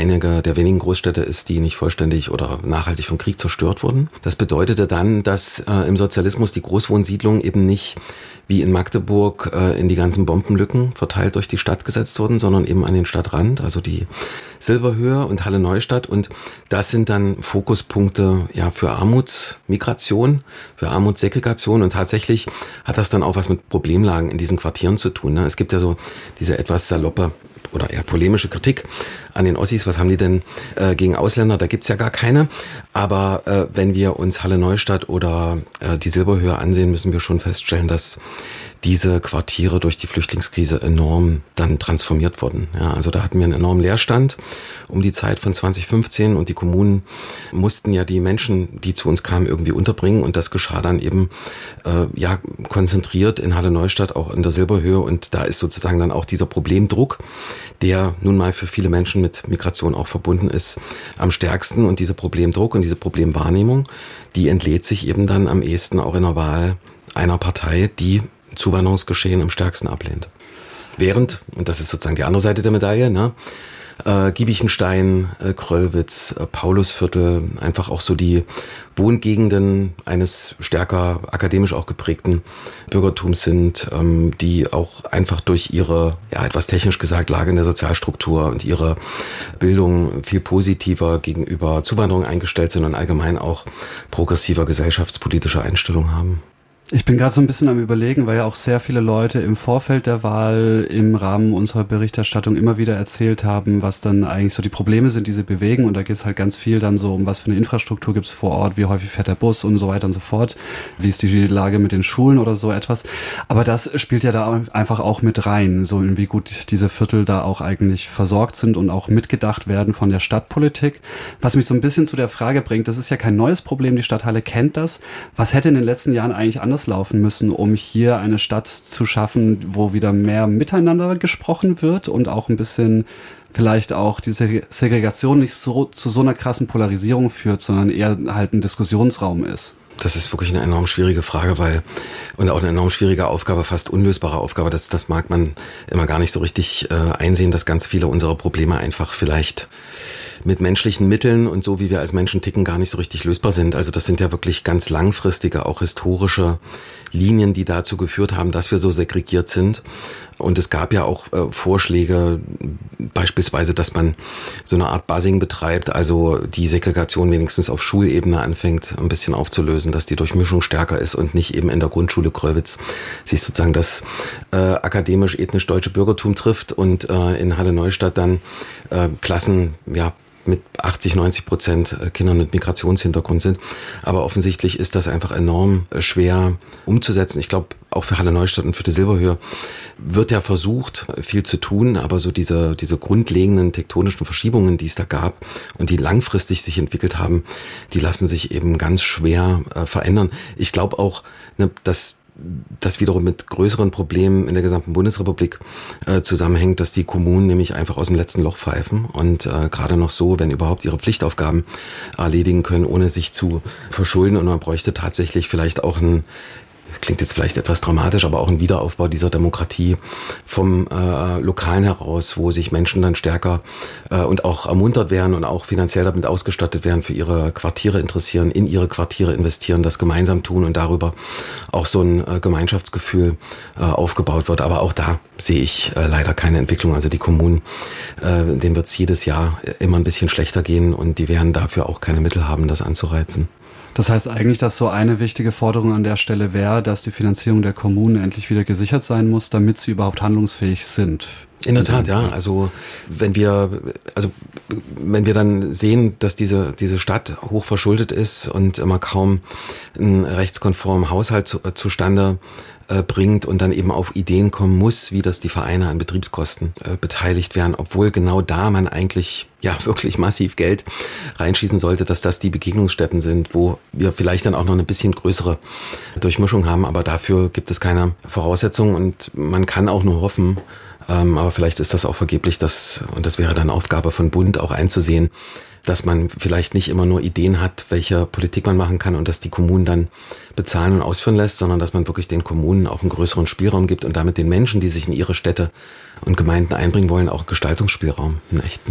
der wenigen Großstädte ist, die nicht vollständig oder nachhaltig vom Krieg zerstört wurden. Das bedeutete dann, dass äh, im Sozialismus die Großwohnsiedlungen eben nicht wie in Magdeburg äh, in die ganzen Bombenlücken verteilt durch die Stadt gesetzt wurden, sondern eben an den Stadtrand, also die Silberhöhe und Halle Neustadt. Und das sind dann Fokuspunkte ja für Armutsmigration, für Armutssegregation. Und tatsächlich hat das dann auch was mit Problemlagen in diesen Quartieren zu tun. Ne? Es gibt ja so diese etwas saloppe oder eher polemische Kritik an den Ossis. Was haben die denn äh, gegen Ausländer? Da gibt's ja gar keine. Aber äh, wenn wir uns Halle Neustadt oder äh, die Silberhöhe ansehen, müssen wir schon feststellen, dass diese Quartiere durch die Flüchtlingskrise enorm dann transformiert wurden. Ja, also da hatten wir einen enormen Leerstand um die Zeit von zwanzig fünfzehn und die Kommunen mussten ja die Menschen, die zu uns kamen, irgendwie unterbringen und das geschah dann eben äh, ja konzentriert in Halle Neustadt, auch in der Silberhöhe und da ist sozusagen dann auch dieser Problemdruck, der nun mal für viele Menschen mit Migration auch verbunden ist, am stärksten und dieser Problemdruck und diese Problemwahrnehmung, die entlädt sich eben dann am ehesten auch in der Wahl einer Partei, die Zuwanderungsgeschehen am stärksten ablehnt. Während, und das ist sozusagen die andere Seite der Medaille, ne, äh, Giebichenstein, äh, Kröllwitz, äh, Paulusviertel, einfach auch so die Wohngegenden eines stärker akademisch auch geprägten Bürgertums sind, ähm, die auch einfach durch ihre, ja etwas technisch gesagt, Lage in der Sozialstruktur und ihre Bildung viel positiver gegenüber Zuwanderung eingestellt sind und allgemein auch progressiver gesellschaftspolitischer Einstellung haben. Ich bin gerade so ein bisschen am Überlegen, weil ja auch sehr viele Leute im Vorfeld der Wahl im Rahmen unserer Berichterstattung immer wieder erzählt haben, was dann eigentlich so die Probleme sind, die sie bewegen. Und da geht es halt ganz viel dann so um, was für eine Infrastruktur gibt es vor Ort, wie häufig fährt der Bus und so weiter und so fort. Wie ist die Lage mit den Schulen oder so etwas. Aber das spielt ja da einfach auch mit rein, so in wie gut diese Viertel da auch eigentlich versorgt sind und auch mitgedacht werden von der Stadtpolitik. Was mich so ein bisschen zu der Frage bringt, das ist ja kein neues Problem, die Stadthalle kennt das. Was hätte in den letzten Jahren eigentlich anders laufen müssen, um hier eine Stadt zu schaffen, wo wieder mehr miteinander gesprochen wird und auch ein bisschen vielleicht auch diese Segregation nicht so zu so einer krassen Polarisierung führt, sondern eher halt ein Diskussionsraum ist? Das ist wirklich eine enorm schwierige Frage, weil und auch eine enorm schwierige Aufgabe, fast unlösbare Aufgabe. Das, das mag man immer gar nicht so richtig äh, einsehen, dass ganz viele unserer Probleme einfach vielleicht mit menschlichen Mitteln und so, wie wir als Menschen ticken, gar nicht so richtig lösbar sind. Also das sind ja wirklich ganz langfristige, auch historische Linien, die dazu geführt haben, dass wir so segregiert sind. Und es gab ja auch äh, Vorschläge, beispielsweise, dass man so eine Art Buzzing betreibt, also die Segregation wenigstens auf Schulebene anfängt, ein bisschen aufzulösen, dass die Durchmischung stärker ist und nicht eben in der Grundschule Kröllwitz sich sozusagen das äh, akademisch-ethnisch deutsche Bürgertum trifft und äh, in Halle Neustadt dann äh, Klassen, ja, mit achtzig, neunzig Prozent Kindern mit Migrationshintergrund sind. Aber offensichtlich ist das einfach enorm schwer umzusetzen. Ich glaube, auch für Halle Neustadt und für die Silberhöhe wird ja versucht, viel zu tun, aber so diese, diese grundlegenden tektonischen Verschiebungen, die es da gab und die langfristig sich entwickelt haben, die lassen sich eben ganz schwer äh, verändern. Ich glaube auch, ne, dass das wiederum mit größeren Problemen in der gesamten Bundesrepublik äh, zusammenhängt, dass die Kommunen nämlich einfach aus dem letzten Loch pfeifen und äh, gerade noch so, wenn überhaupt, ihre Pflichtaufgaben erledigen können, ohne sich zu verschulden. Und man bräuchte tatsächlich vielleicht auch ein, klingt jetzt vielleicht etwas dramatisch, aber auch ein Wiederaufbau dieser Demokratie vom äh, Lokalen heraus, wo sich Menschen dann stärker äh, und auch ermuntert werden und auch finanziell damit ausgestattet werden, für ihre Quartiere interessieren, in ihre Quartiere investieren, das gemeinsam tun und darüber auch so ein äh, Gemeinschaftsgefühl äh, aufgebaut wird. Aber auch da sehe ich äh, leider keine Entwicklung. Also die Kommunen, äh, denen wird es jedes Jahr immer ein bisschen schlechter gehen und die werden dafür auch keine Mittel haben, das anzureizen. Das heißt eigentlich, dass so eine wichtige Forderung an der Stelle wäre, dass die Finanzierung der Kommunen endlich wieder gesichert sein muss, damit sie überhaupt handlungsfähig sind. In der Tat, ja. Also wenn wir, also wenn wir dann sehen, dass diese diese Stadt hoch verschuldet ist und immer kaum einen rechtskonformen Haushalt zu, zustande äh, bringt und dann eben auf Ideen kommen muss, wie das die Vereine an Betriebskosten äh, beteiligt werden, obwohl genau da man eigentlich ja wirklich massiv Geld reinschießen sollte, dass das die Begegnungsstätten sind, wo wir vielleicht dann auch noch eine bisschen größere Durchmischung haben, aber dafür gibt es keine Voraussetzungen und man kann auch nur hoffen, ähm, aber vielleicht ist das auch vergeblich, dass, und das wäre dann Aufgabe von Bund auch einzusehen, dass man vielleicht nicht immer nur Ideen hat, welche Politik man machen kann und dass die Kommunen dann bezahlen und ausführen lässt, sondern dass man wirklich den Kommunen auch einen größeren Spielraum gibt und damit den Menschen, die sich in ihre Städte und Gemeinden einbringen wollen, auch einen Gestaltungsspielraum, einen echten.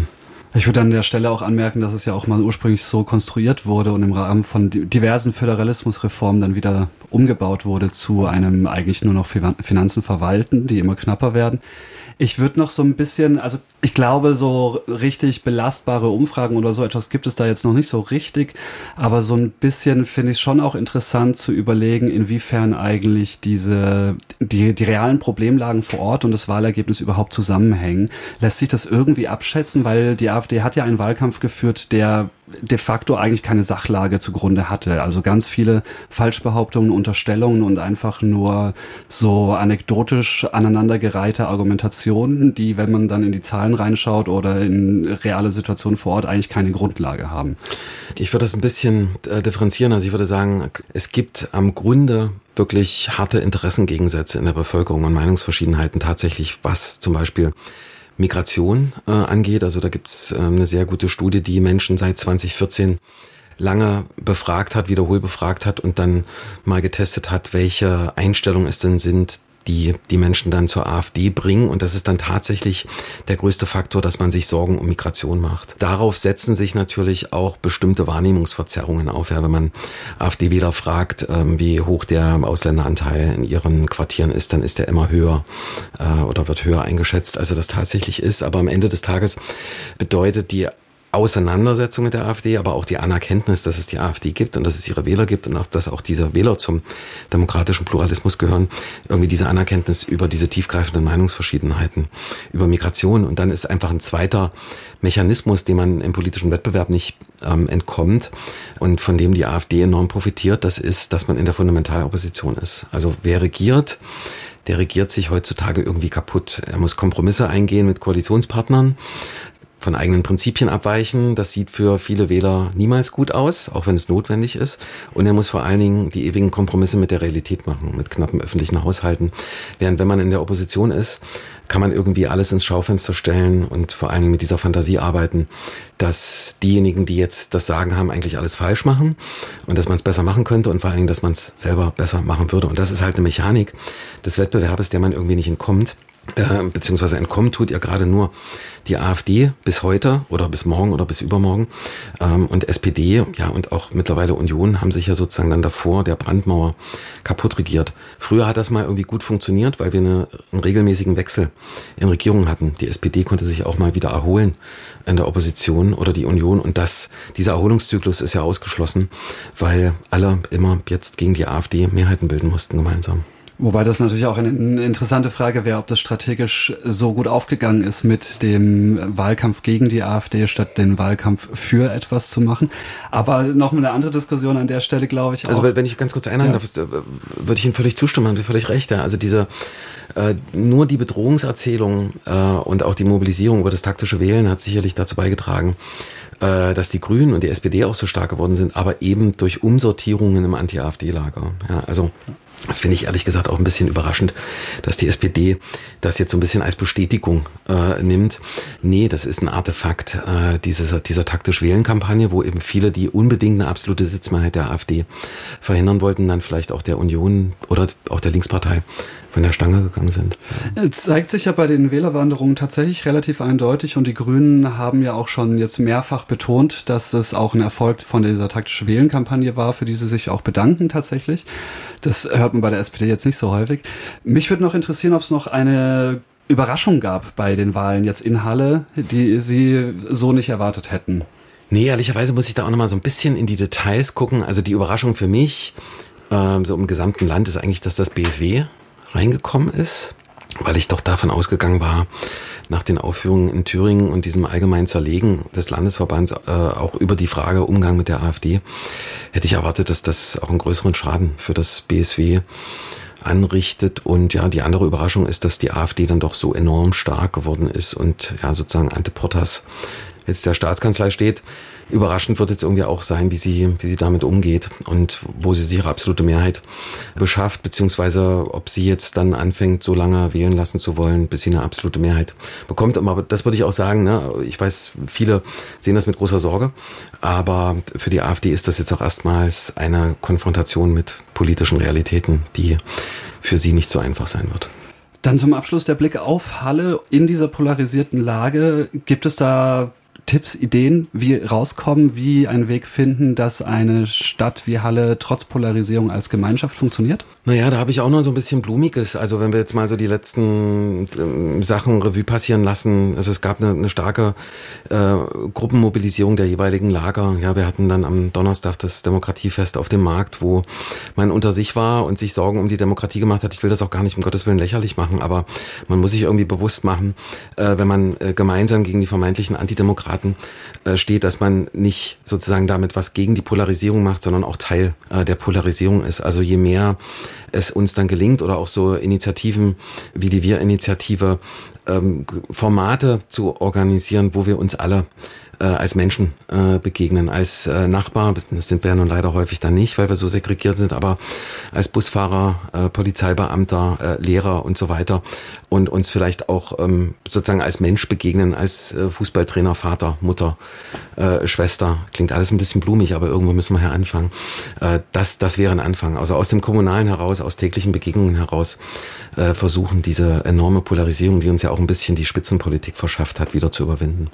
Ich würde an der Stelle auch anmerken, dass es ja auch mal ursprünglich so konstruiert wurde und im Rahmen von diversen Föderalismusreformen dann wieder umgebaut wurde zu einem eigentlich nur noch Finanzen verwalten, die immer knapper werden. Ich würde noch so ein bisschen, also ich glaube, so richtig belastbare Umfragen oder so etwas gibt es da jetzt noch nicht so richtig, aber so ein bisschen finde ich es schon auch interessant zu überlegen, inwiefern eigentlich diese, die, die realen Problemlagen vor Ort und das Wahlergebnis überhaupt zusammenhängen. Lässt sich das irgendwie abschätzen, weil die AfD hat ja einen Wahlkampf geführt, der de facto eigentlich keine Sachlage zugrunde hatte. Also ganz viele Falschbehauptungen, Unterstellungen und einfach nur so anekdotisch aneinandergereihte Argumentationen, die, wenn man dann in die Zahlen reinschaut oder in reale Situationen vor Ort, eigentlich keine Grundlage haben. Ich würde das ein bisschen äh, differenzieren. Also ich würde sagen, es gibt am Grunde wirklich harte Interessengegensätze in der Bevölkerung und Meinungsverschiedenheiten tatsächlich, was zum Beispiel Migration äh, angeht. Also da gibt's äh, eine sehr gute Studie, die Menschen seit zwanzig vierzehn lange befragt hat, wiederholt befragt hat und dann mal getestet hat, welche Einstellungen es denn sind, die die Menschen dann zur AfD bringen. Und das ist dann tatsächlich der größte Faktor, dass man sich Sorgen um Migration macht. Darauf setzen sich natürlich auch bestimmte Wahrnehmungsverzerrungen auf. Ja, wenn man AfD-Wähler fragt, ähm, wie hoch der Ausländeranteil in ihren Quartieren ist, dann ist der immer höher äh, oder wird höher eingeschätzt, als er das tatsächlich ist. Aber am Ende des Tages bedeutet die Auseinandersetzung mit der AfD, aber auch die Anerkenntnis, dass es die AfD gibt und dass es ihre Wähler gibt und auch, dass auch diese Wähler zum demokratischen Pluralismus gehören, irgendwie diese Anerkenntnis über diese tiefgreifenden Meinungsverschiedenheiten, über Migration. Und dann ist einfach ein zweiter Mechanismus, dem man im politischen Wettbewerb nicht ähm, entkommt und von dem die AfD enorm profitiert, das ist, dass man in der Fundamentalopposition ist. Also wer regiert, der regiert sich heutzutage irgendwie kaputt. Er muss Kompromisse eingehen mit Koalitionspartnern, von eigenen Prinzipien abweichen. Das sieht für viele Wähler niemals gut aus, auch wenn es notwendig ist. Und er muss vor allen Dingen die ewigen Kompromisse mit der Realität machen, mit knappen öffentlichen Haushalten. Während wenn man in der Opposition ist, kann man irgendwie alles ins Schaufenster stellen und vor allen Dingen mit dieser Fantasie arbeiten, dass diejenigen, die jetzt das Sagen haben, eigentlich alles falsch machen und dass man es besser machen könnte und vor allen Dingen, dass man es selber besser machen würde. Und das ist halt eine Mechanik des Wettbewerbes, der man irgendwie nicht entkommt. Äh, beziehungsweise entkommen tut ja gerade nur die AfD bis heute oder bis morgen oder bis übermorgen ähm, und S P D, ja, und auch mittlerweile Union haben sich ja sozusagen dann davor der Brandmauer kaputt regiert. Früher hat das mal irgendwie gut funktioniert, weil wir eine, einen regelmäßigen Wechsel in Regierungen hatten. Die S P D konnte sich auch mal wieder erholen in der Opposition oder die Union und das, dieser Erholungszyklus ist ja ausgeschlossen, weil alle immer jetzt gegen die AfD Mehrheiten bilden mussten gemeinsam. Wobei das natürlich auch eine, eine interessante Frage wäre, ob das strategisch so gut aufgegangen ist, mit dem Wahlkampf gegen die AfD statt den Wahlkampf für etwas zu machen. Aber noch eine andere Diskussion an der Stelle, glaube ich. Auch. Also wenn ich ganz kurz einhaken darf, ja. würde ich Ihnen völlig zustimmen, haben Sie völlig recht. Ja. Also diese äh, nur die Bedrohungserzählung äh, und auch die Mobilisierung über das taktische Wählen hat sicherlich dazu beigetragen, äh, dass die Grünen und die S P D auch so stark geworden sind, aber eben durch Umsortierungen im Anti-AfD-Lager. Ja, also das finde ich ehrlich gesagt auch ein bisschen überraschend, dass die S P D das jetzt so ein bisschen als Bestätigung äh, nimmt. Nee, das ist ein Artefakt äh, dieser, dieser taktisch-Wählen-Kampagne, wo eben viele, die unbedingt eine absolute Sitzmehrheit der AfD verhindern wollten, dann vielleicht auch der Union oder auch der Linkspartei von der Stange gegangen sind. Es zeigt sich ja bei den Wählerwanderungen tatsächlich relativ eindeutig und die Grünen haben ja auch schon jetzt mehrfach betont, dass es auch ein Erfolg von dieser taktische Wählen-Kampagne war, für die sie sich auch bedanken tatsächlich. Das hört man bei der S P D jetzt nicht so häufig. Mich würde noch interessieren, ob es noch eine Überraschung gab bei den Wahlen jetzt in Halle, die Sie so nicht erwartet hätten. Nee, ehrlicherweise muss ich da auch nochmal so ein bisschen in die Details gucken. Also die Überraschung für mich, äh, so im gesamten Land, ist eigentlich, dass das B S W reingekommen ist, weil ich doch davon ausgegangen war, nach den Aufführungen in Thüringen und diesem allgemeinen Zerlegen des Landesverbands äh, auch über die Frage Umgang mit der AfD, hätte ich erwartet, dass das auch einen größeren Schaden für das B S W anrichtet. Und ja, die andere Überraschung ist, dass die AfD dann doch so enorm stark geworden ist und ja sozusagen ante portas jetzt der Staatskanzlei steht. Überraschend wird jetzt irgendwie auch sein, wie sie, wie sie damit umgeht und wo sie sich ihre absolute Mehrheit beschafft, beziehungsweise ob sie jetzt dann anfängt, so lange wählen lassen zu wollen, bis sie eine absolute Mehrheit bekommt. Aber das würde ich auch sagen, ne? Ich weiß, viele sehen das mit großer Sorge, aber für die AfD ist das jetzt auch erstmals eine Konfrontation mit politischen Realitäten, die für sie nicht so einfach sein wird. Dann zum Abschluss der Blick auf Halle. In dieser polarisierten Lage gibt es da Tipps, Ideen, wie rauskommen, wie einen Weg finden, dass eine Stadt wie Halle trotz Polarisierung als Gemeinschaft funktioniert? Naja, da habe ich auch noch so ein bisschen Blumiges. Also wenn wir jetzt mal so die letzten äh, Sachen Revue passieren lassen. Also es gab eine, eine starke äh, Gruppenmobilisierung der jeweiligen Lager. Ja, wir hatten dann am Donnerstag das Demokratiefest auf dem Markt, wo man unter sich war und sich Sorgen um die Demokratie gemacht hat. Ich will das auch gar nicht um Gottes Willen lächerlich machen, aber man muss sich irgendwie bewusst machen, äh, wenn man äh, gemeinsam gegen die vermeintlichen Antidemokraten äh, steht, dass man nicht sozusagen damit was gegen die Polarisierung macht, sondern auch Teil äh, der Polarisierung ist. Also je mehr es uns dann gelingt oder auch so Initiativen wie die Wir-Initiative, ähm, Formate zu organisieren, wo wir uns alle äh, als Menschen äh, begegnen, als äh, Nachbar, das sind wir ja nun leider häufig dann nicht, weil wir so segregiert sind, aber als Busfahrer, äh, Polizeibeamter, äh, Lehrer und so weiter und uns vielleicht auch ähm, sozusagen als Mensch begegnen, als äh, Fußballtrainer, Vater, Mutter, äh, Schwester. Klingt alles ein bisschen blumig, aber irgendwo müssen wir ja anfangen. Äh, das, das wäre ein Anfang. Also aus dem Kommunalen heraus, aus täglichen Begegnungen heraus äh, versuchen, diese enorme Polarisierung, die uns ja auch ein bisschen die Spitzenpolitik verschafft hat, wieder zu überwinden.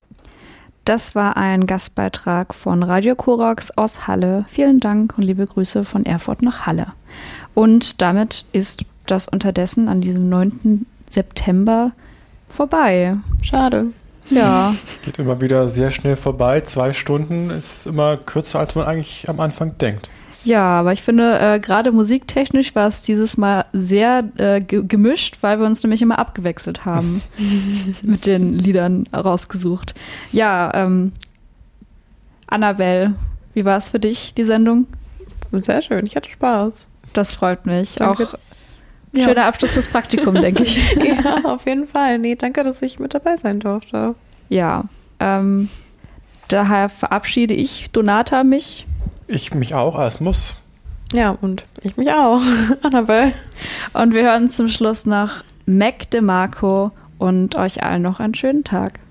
Das war ein Gastbeitrag von Radio Korax aus Halle. Vielen Dank und liebe Grüße von Erfurt nach Halle. Und damit ist das unterdessen an diesem neunten September vorbei. Schade. Ja. Geht immer wieder sehr schnell vorbei. Zwei Stunden ist immer kürzer, als man eigentlich am Anfang denkt. Ja, aber ich finde, äh, gerade musiktechnisch war es dieses Mal sehr äh, ge- gemischt, weil wir uns nämlich immer abgewechselt haben mit den Liedern rausgesucht. Ja, ähm, Annabelle, wie war es für dich, die Sendung? Sehr schön, ich hatte Spaß. Das freut mich. Danke. Auch ja. Schöner Abschluss fürs Praktikum, denke ich. Ja, auf jeden Fall. Nee, danke, dass ich mit dabei sein durfte. Ja, ähm, daher verabschiede ich, Donata, mich. Ich mich auch, als muss. Ja, und ich mich auch, Annabelle. Und wir hören zum Schluss noch Mac DeMarco und euch allen noch einen schönen Tag.